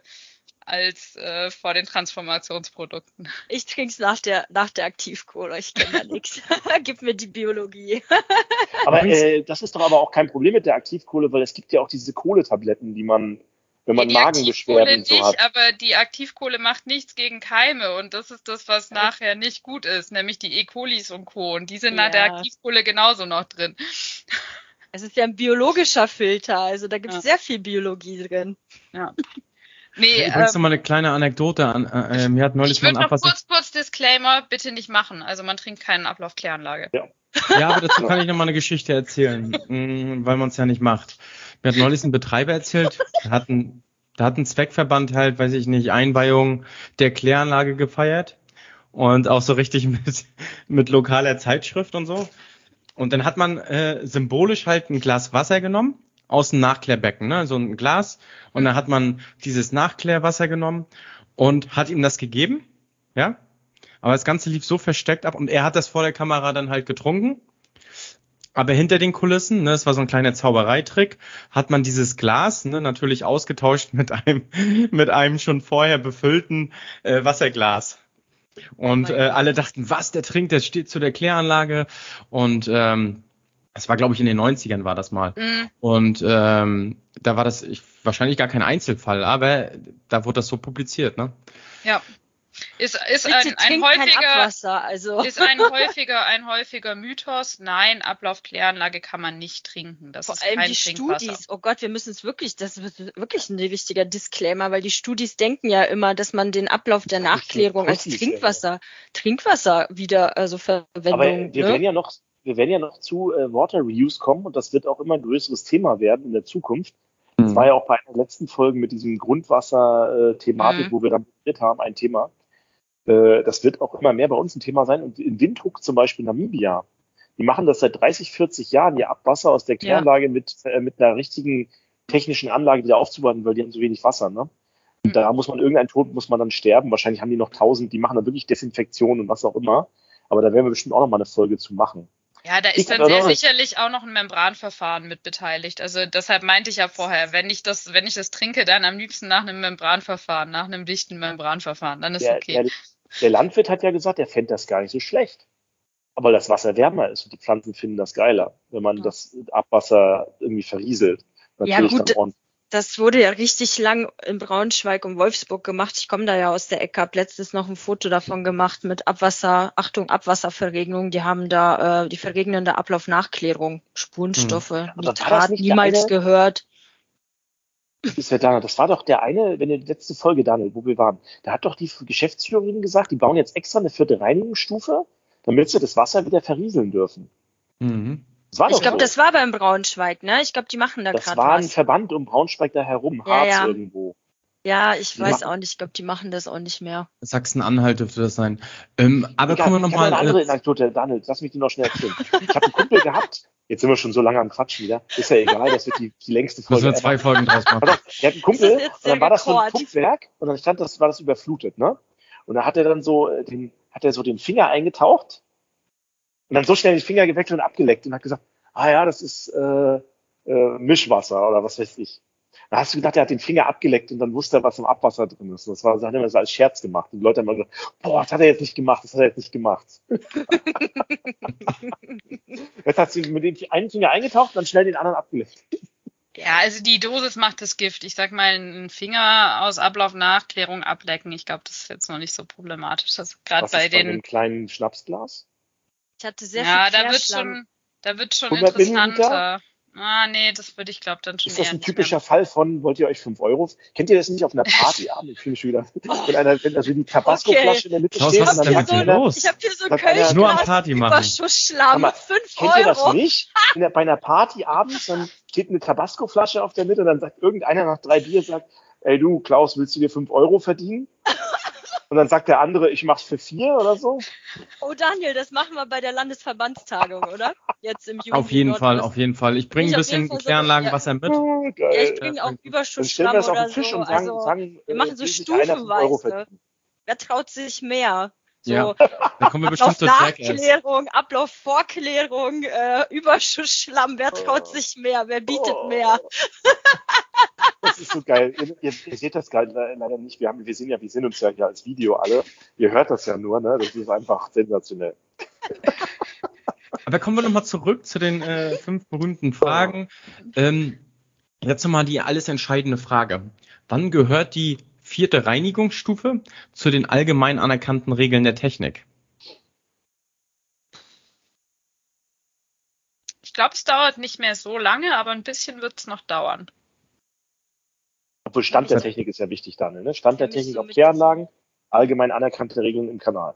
vor den Transformationsprodukten. Ich trinke es nach der Aktivkohle. Ich kenne da nichts. Gib mir die Biologie. Aber das ist doch aber auch kein Problem mit der Aktivkohle, weil es gibt ja auch diese Kohletabletten, die man, wenn man Magenbeschwerden so hat. Aber die Aktivkohle macht nichts gegen Keime und das ist das, was nachher nicht gut ist, nämlich die E. colis und Co. Und die sind nach der Aktivkohle genauso noch drin. Es ist ja ein biologischer Filter, also da gibt es sehr viel Biologie drin. Ja. Nee, übrigens noch mal eine kleine Anekdote an. Mir hat neulich mal ein Abwasser. Kurz Disclaimer, bitte nicht machen. Also man trinkt keinen Ablaufkläranlage. Ja, aber dazu kann ich noch mal eine Geschichte erzählen, weil man es ja nicht macht. Mir hat neulich ein Betreiber erzählt, da hat ein Zweckverband halt, weiß ich nicht, Einweihung der Kläranlage gefeiert und auch so richtig mit lokaler Zeitschrift und so. Und dann hat man symbolisch halt ein Glas Wasser genommen aus dem Nachklärbecken, ne, so ein Glas. Und dann hat man dieses Nachklärwasser genommen und hat ihm das gegeben, ja. Aber das Ganze lief so versteckt ab und er hat das vor der Kamera dann halt getrunken. Aber hinter den Kulissen, ne, das war so ein kleiner Zaubereitrick, hat man dieses Glas, ne, natürlich ausgetauscht mit einem schon vorher befüllten Wasserglas. Und alle dachten, was, der trinkt, der steht zu der Kläranlage. Und das war, glaube ich, in den 90ern war das mal. Mhm. Und da war das wahrscheinlich gar kein Einzelfall, aber da wurde das so publiziert, ne? Ja. Ist ein häufiger Mythos. Nein, Ablaufkläranlage kann man nicht trinken. Das ist kein Trinkwasser. Vor allem die Studis. Oh Gott, wir müssen es wirklich, das ist wirklich ein wichtiger Disclaimer, weil die Studis denken ja immer, dass man den Ablauf der Nachklärung als Trinkwasser wieder, also Verwendung. Aber wir werden ja noch zu Water Reuse kommen und das wird auch immer ein größeres Thema werden in der Zukunft. Das war ja auch bei einer letzten Folge mit diesem Grundwasser-Thematik, wo wir dann probiert haben, ein Thema. Das wird auch immer mehr bei uns ein Thema sein. Und in Windhoek zum Beispiel, Namibia, die machen das seit 30, 40 Jahren, ihr Abwasser aus der Kläranlage mit einer richtigen technischen Anlage wieder aufzubereiten, weil die haben so wenig Wasser, ne? Und da muss man muss man dann sterben. Wahrscheinlich haben die noch 1000, die machen dann wirklich Desinfektion und was auch immer. Aber da werden wir bestimmt auch noch mal eine Folge zu machen. Ja, da ist dann sehr sicherlich auch noch ein Membranverfahren mit beteiligt. Also deshalb meinte ich ja vorher, wenn ich das trinke, dann am liebsten nach einem Membranverfahren, nach einem dichten Membranverfahren, dann ist okay. Der Landwirt hat ja gesagt, er fände das gar nicht so schlecht. Aber das Wasser wärmer ist und die Pflanzen finden das geiler, wenn man das Abwasser irgendwie verrieselt. Natürlich ja gut, das wurde ja richtig lang in Braunschweig und Wolfsburg gemacht. Ich komme da ja aus der Ecke, habe letztens noch ein Foto davon gemacht mit Abwasserverregnung. Die haben da die verregnende Ablaufnachklärung, Spurenstoffe, Nitrat, niemals gehört. Das war doch der eine, wenn die letzte Folge, Daniel, wo wir waren, da hat doch die Geschäftsführerin gesagt, die bauen jetzt extra eine 4. Reinigungsstufe, damit sie das Wasser wieder verrieseln dürfen. Mhm. Ich glaube, das war beim Braunschweig, ne? Ich glaube, die machen da gerade was. Das war ein Verband um Braunschweig da herum, Harz irgendwo. Ja, ich weiß auch nicht. Ich glaube, die machen das auch nicht mehr. Sachsen-Anhalt dürfte das sein. Aber kommen wir nochmal... eine andere Anekdote, Daniel, lass mich die noch schnell erzählen. Ich habe einen Kumpel gehabt, jetzt sind wir schon so lange am Quatschen wieder, ist ja egal, das wird die längste Folge. Müssen wir 2 Folgen draus machen. Der hat einen Kumpel, und dann war das so ein Pumpwerk, und dann war das überflutet, ne? Und da hat er dann so den Finger eingetaucht, und dann so schnell den Finger gewechselt und abgeleckt und hat gesagt, das ist Mischwasser oder was weiß ich. Da hast du gedacht, er hat den Finger abgeleckt und dann wusste er, was im Abwasser drin ist. Das hat er immer so als Scherz gemacht. Und die Leute haben immer gesagt, das hat er jetzt nicht gemacht. Jetzt hat sie mit dem einen Finger eingetaucht und dann schnell den anderen abgeleckt. Ja, also die Dosis macht das Gift. Ich sag mal, einen Finger aus Ablaufnachklärung ablecken. Ich glaube, das ist jetzt noch nicht so problematisch. Das gerade bei dem kleinen Schnapsglas. Ich hatte sehr viel Klärschlamm. Da wird schon interessanter. Nee, das würde ich glaube dann schon eher. Ist das ein typischer Fall von, wollt ihr euch 5 Euro? Kennt ihr das nicht auf einer Party? Ich fühle mich schon wieder, wenn also die Tabasco-Flasche in der Mitte steht. Was ist denn mit dir los? Ich habe hier so ein Kölsch nur am Party machen. Überschussschlamm, 5 Euro. Kennt ihr das nicht? Bei einer Party abends, dann steht eine Tabasco-Flasche auf der Mitte und dann sagt irgendeiner nach 3 Bier, ey du, Klaus, willst du dir 5 Euro verdienen? Und dann sagt der andere, ich mach's für 4 oder so. Oh Daniel, das machen wir bei der Landesverbandstagung, oder? Jetzt im Juni. Auf jeden Fall. Ich bringe ein bisschen Kläranlagenwasser mit. Ja, ich bringe auch Überschussschlamm oder so. Wir machen so stufenweise. Wer traut sich mehr? So, ja, da kommen wir bestimmt zu Nachklärung, Ablaufvorklärung, Überschussschlamm. Wer traut sich mehr? Wer bietet mehr? Das ist so geil. Ihr seht das leider nicht. Wir sehen uns ja hier als Video alle. Ihr hört das ja nur, ne? Das ist einfach sensationell. Aber kommen wir nochmal zurück zu den 5 berühmten Fragen. Jetzt nochmal die alles entscheidende Frage. Wann gehört die 4. Reinigungsstufe zu den allgemein anerkannten Regeln der Technik? Ich glaube, es dauert nicht mehr so lange, aber ein bisschen wird es noch dauern. Obwohl Stand der Technik ist ja wichtig, Daniel. Ne? Stand der Technik auf Kläranlagen, allgemein anerkannte Regeln im Kanal.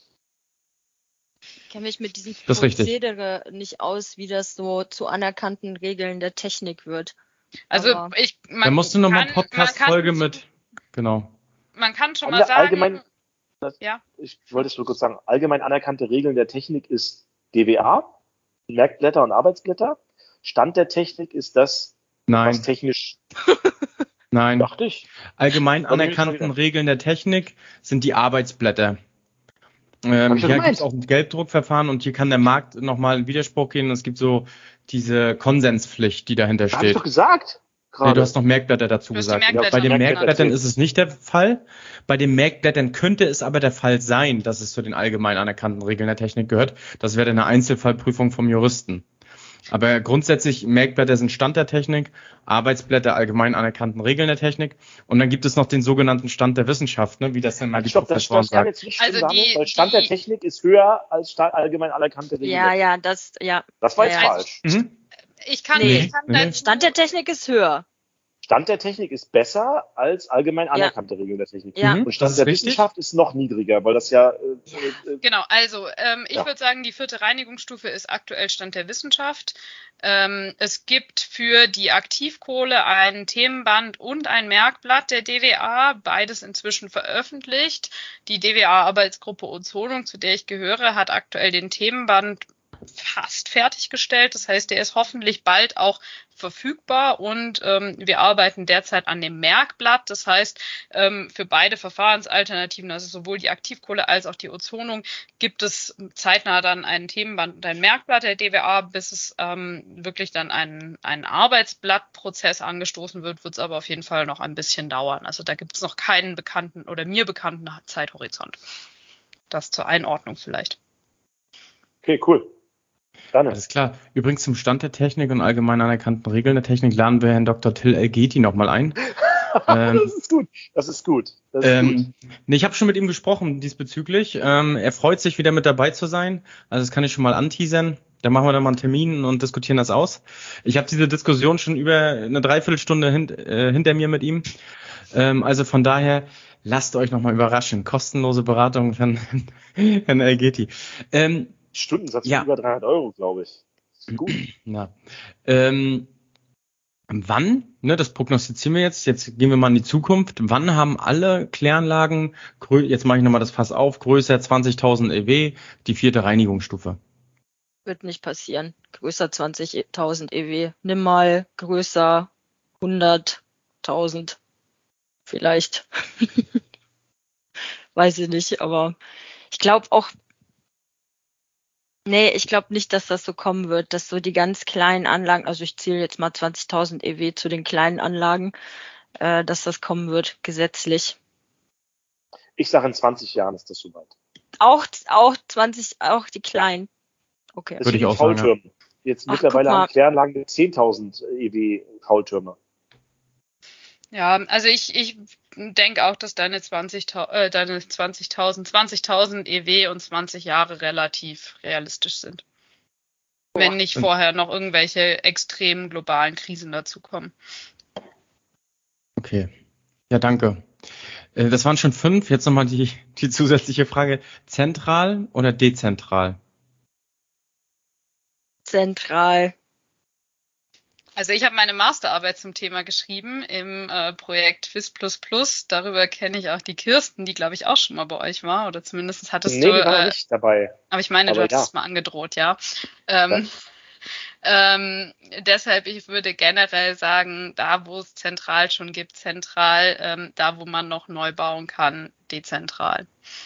Ich kenne mich mit diesem Prozedere nicht aus, wie das so zu anerkannten Regeln der Technik wird. Also da musst du nochmal eine Podcast-Folge mit, genau. Man kann schon mal sagen, ich wollte es nur kurz sagen, allgemein anerkannte Regeln der Technik ist DWA, Merkblätter und Arbeitsblätter. Stand der Technik ist das, was technisch... Nein. Dachte ich. Allgemein anerkannten Regeln der Technik sind die Arbeitsblätter. Hier gibt es auch ein Gelbdruckverfahren und hier kann der Markt nochmal in Widerspruch gehen. Es gibt so diese Konsenspflicht, die dahinter steht. Hab ich doch gesagt. Nee, du hast noch Merkblätter dazu gesagt. Bei den Merkblättern ist es nicht der Fall. Bei den Merkblättern könnte es aber der Fall sein, dass es zu den allgemein anerkannten Regeln der Technik gehört. Das wäre eine Einzelfallprüfung vom Juristen. Aber grundsätzlich, Merkblätter sind Stand der Technik, Arbeitsblätter allgemein anerkannten Regeln der Technik. Und dann gibt es noch den sogenannten Stand der Wissenschaft, ne, wie das dann mal die Professoren sagen. Jetzt nicht stimmen, weil Stand der Technik ist höher als allgemein anerkannte Regeln. Das war jetzt falsch. Stand der Technik ist höher. Stand der Technik ist besser als allgemein anerkannte Regeln der Technik. Ja. Und Stand Das ist der richtig. Wissenschaft ist noch niedriger, weil das ja... Genau, also ich Ja. würde sagen, die 4. Reinigungsstufe ist aktuell Stand der Wissenschaft. Es gibt für die Aktivkohle ein Themenband und ein Merkblatt der DWA, beides inzwischen veröffentlicht. Die DWA-Arbeitsgruppe Ozonung, zu der ich gehöre, hat aktuell den Themenband fast fertiggestellt. Das heißt, der ist hoffentlich bald auch verfügbar und wir arbeiten derzeit an dem Merkblatt. Das heißt, für beide Verfahrensalternativen, also sowohl die Aktivkohle als auch die Ozonung, gibt es zeitnah dann einen Themenband und ein Merkblatt der DWA, bis es wirklich dann ein Arbeitsblattprozess angestoßen wird, wird es aber auf jeden Fall noch ein bisschen dauern. Also da gibt es noch keinen bekannten oder mir bekannten Zeithorizont. Das zur Einordnung vielleicht. Okay, cool. Gerne. Alles klar. Übrigens zum Stand der Technik und allgemein anerkannten Regeln der Technik laden wir Herrn Dr. Till Elgeti nochmal ein. Das ist gut. Das ist gut. Nee, ich habe schon mit ihm gesprochen diesbezüglich. Er freut sich, wieder mit dabei zu sein. Also das kann ich schon mal anteasern. Da machen wir dann mal einen Termin und diskutieren das aus. Ich habe diese Diskussion schon über eine Dreiviertelstunde hinter mir mit ihm. Also von daher, lasst euch nochmal überraschen. Kostenlose Beratung von Herrn Elgeti. Stundensatz Ja. von über 300 €, glaube ich. Ist gut. Ja. Wann, ne, das prognostizieren wir jetzt gehen wir mal in die Zukunft, wann haben alle Kläranlagen, jetzt mache ich nochmal das Fass auf, größer 20.000 EW, die 4. Reinigungsstufe? Wird nicht passieren. Größer 20.000 EW. Nimm mal größer 100.000. Vielleicht. Weiß ich nicht, aber ich glaube auch, ich glaube nicht, dass das so kommen wird, dass so die ganz kleinen Anlagen, also ich zähle jetzt mal 20.000 EW zu den kleinen Anlagen, dass das kommen wird, gesetzlich. Ich sage, in 20 Jahren ist das soweit. Auch die kleinen. Okay. Das Würde sind ich die auch sagen, Faultürme. Jetzt Ach, mittlerweile guck mal. haben Kläranlagen mit 10.000 EW Faultürme. Ja, also ich denke auch, dass deine 20.000 EW und 20 Jahre relativ realistisch sind. Wenn nicht vorher noch irgendwelche extremen globalen Krisen dazukommen. Okay. Ja, danke. Das waren schon 5. Jetzt nochmal die zusätzliche Frage. Zentral oder dezentral? Zentral. Also ich habe meine Masterarbeit zum Thema geschrieben im Projekt FIS++. Darüber kenne ich auch die Kirsten, die glaube ich auch schon mal bei euch war. Oder zumindest hattest Nee, du... die war nicht dabei. Aber ich meine, du Aber hattest ja. es mal angedroht, ja. Deshalb, ich würde generell sagen, da wo es zentral schon gibt, zentral, da wo man noch neu bauen kann, dezentral.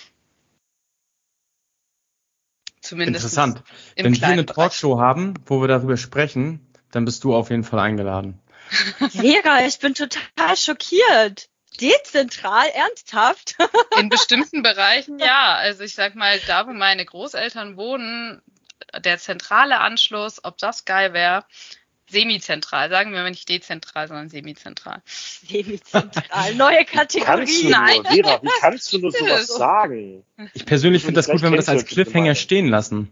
Zumindest Interessant. im Wenn wir kleinen eine Bereich. Talkshow haben, wo wir darüber sprechen, dann bist du auf jeden Fall eingeladen. Vera, ich bin total schockiert. Dezentral, ernsthaft? In bestimmten Bereichen ja. Also ich sag mal, da wo meine Großeltern wohnen, der zentrale Anschluss, ob das geil wäre, semizentral. Sagen wir mal nicht dezentral, sondern semizentral. Semizentral, neue Kategorie. Nein. Vera, wie kannst du nur sowas sagen? Ich persönlich finde das gut, wenn wir das als Cliffhanger stehen lassen.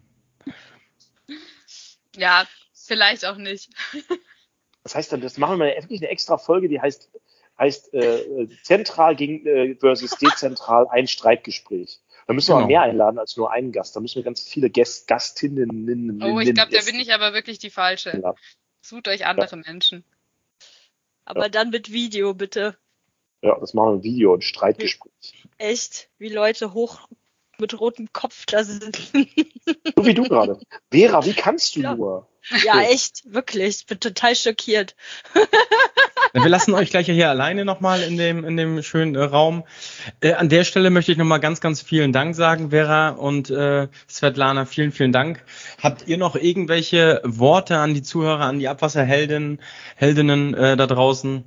Ja, vielleicht auch nicht. Das heißt dann, das machen wir wirklich eine extra Folge, die heißt zentral versus dezentral ein Streitgespräch. Da müssen wir Genau. mal mehr einladen als nur einen Gast. Da müssen wir ganz viele Gastinnen. Oh, ich glaube, da bin ich aber wirklich die Falsche. Ja. Sucht euch andere Menschen. Aber dann mit Video, bitte. Ja, das machen wir im Video, ein Streitgespräch. Echt, wie Leute hoch mit rotem Kopf da sitzen. So wie du gerade. Vera, wie kannst du Ja. nur? Ja, echt, wirklich. Ich bin total schockiert. Wir lassen euch gleich hier alleine nochmal in dem schönen Raum. An der Stelle möchte ich nochmal ganz, ganz vielen Dank sagen, Vera und Svetlana. Vielen, vielen Dank. Habt ihr noch irgendwelche Worte an die Zuhörer, an die Abwasserheldinnen da draußen?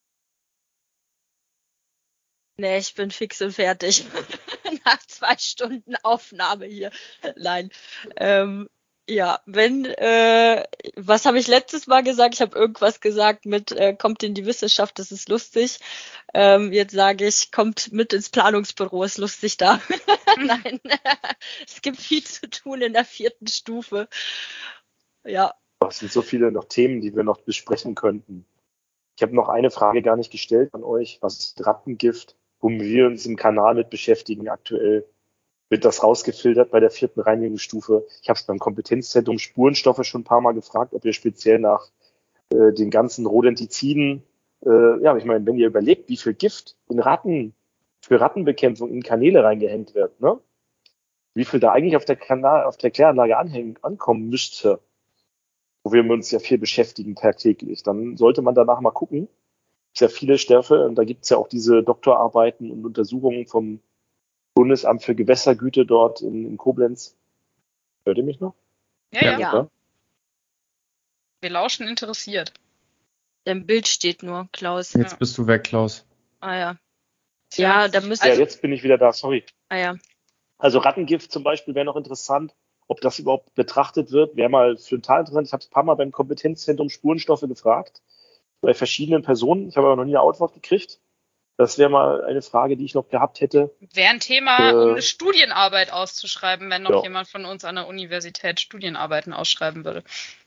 Nee, ich bin fix und fertig. Nach 2 Stunden Aufnahme hier. Nein. Ja, was habe ich letztes Mal gesagt? Ich habe irgendwas gesagt mit, kommt in die Wissenschaft, das ist lustig. Jetzt sage ich, kommt mit ins Planungsbüro, ist lustig da. Nein, es gibt viel zu tun in der 4. Stufe. Ja. Es sind so viele noch Themen, die wir noch besprechen könnten. Ich habe noch eine Frage gar nicht gestellt an euch. Was ist Rattengift? Wo wir uns im Kanal mit beschäftigen aktuell. Wird das rausgefiltert bei der 4. Reinigungsstufe? Ich habe es beim Kompetenzzentrum Spurenstoffe schon ein paar Mal gefragt, ob ihr speziell nach den ganzen Rodentiziden, ich meine, wenn ihr überlegt, wie viel Gift für Rattenbekämpfung in Kanäle reingehängt wird, ne? Wie viel da eigentlich auf der Kläranlage ankommen müsste, wo wir uns ja viel beschäftigen tagtäglich, dann sollte man danach mal gucken. Es gibt ja viele Stoffe und da gibt es ja auch diese Doktorarbeiten und Untersuchungen vom Bundesamt für Gewässergüte dort in Koblenz. Hört ihr mich noch? Ja. Wir lauschen interessiert. Dein Bild steht nur, Klaus. Jetzt bist du weg, Klaus. Ah ja. Tja, Ja, da müsste. Ja, jetzt bin ich wieder da, sorry. Ah ja. Also Rattengift zum Beispiel wäre noch interessant, ob das überhaupt betrachtet wird. Wäre mal total interessant. Ich habe es ein paar Mal beim Kompetenzzentrum Spurenstoffe gefragt, bei verschiedenen Personen. Ich habe aber noch nie eine Antwort gekriegt. Das wäre mal eine Frage, die ich noch gehabt hätte. Wäre ein Thema, um eine Studienarbeit auszuschreiben, wenn noch Ja. jemand von uns an der Universität Studienarbeiten ausschreiben würde.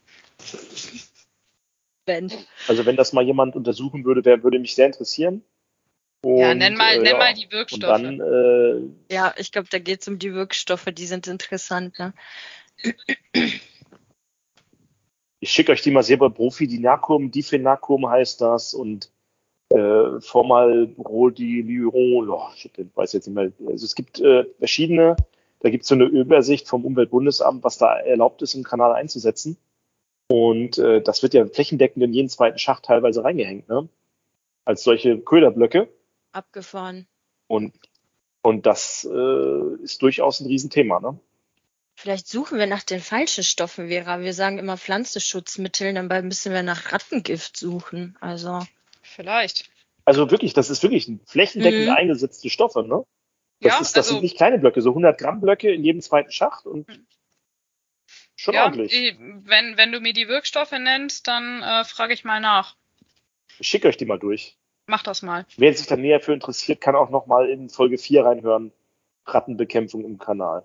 Also wenn das mal jemand untersuchen würde, würde mich sehr interessieren. Und, Ja, nenn mal die und Wirkstoffe. dann, Ja, ich glaube, da geht es um die Wirkstoffe, die sind interessant, ne? ich schicke euch die mal selber Profidinacum, Difenacum heißt das und Formalbrodiluron, weiß jetzt nicht mehr. Also es gibt verschiedene, da gibt es so eine Übersicht vom Umweltbundesamt, was da erlaubt ist, im Kanal einzusetzen. Und das wird ja flächendeckend in jeden zweiten Schacht teilweise reingehängt, ne? Als solche Köderblöcke. Abgefahren. Und das ist durchaus ein Riesenthema, ne? Vielleicht suchen wir nach den falschen Stoffen, Vera. Wir sagen immer Pflanzenschutzmittel, dabei müssen wir nach Rattengift suchen. Also. Vielleicht. Also wirklich, das ist wirklich ein flächendeckend eingesetzte Stoffe, ne? Das sind nicht kleine Blöcke, so 100 Gramm Blöcke in jedem zweiten Schacht und schon ordentlich. Wenn du mir die Wirkstoffe nennst, dann frage ich mal nach. Ich schicke euch die mal durch. Mach das mal. Wer sich da näher für interessiert, kann auch noch mal in Folge 4 reinhören. Rattenbekämpfung im Kanal.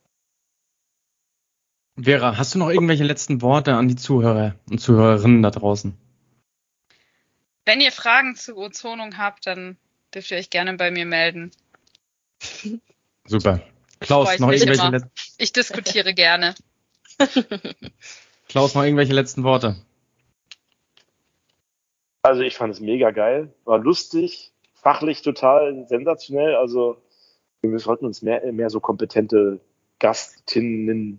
Vera, hast du noch irgendwelche letzten Worte an die Zuhörer und Zuhörerinnen da draußen? Wenn ihr Fragen zur Ozonung habt, dann dürft ihr euch gerne bei mir melden. Super. Klaus, noch irgendwelche Ich diskutiere gerne. Klaus, noch irgendwelche letzten Worte? Also ich fand es mega geil, war lustig, fachlich total sensationell. Also wir sollten uns mehr so kompetente Gästinnen,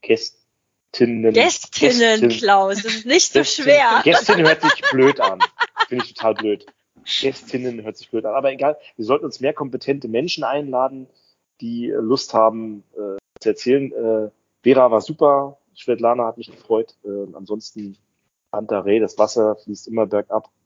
Klaus, das ist nicht so schwer. Gästinnen hört sich blöd an. Finde ich total blöd. Gästinnen hört sich blöd an. Aber egal, wir sollten uns mehr kompetente Menschen einladen, die Lust haben zu erzählen. Vera war super, Svetlana hat mich gefreut. Ansonsten Pantarei, das Wasser fließt immer bergab.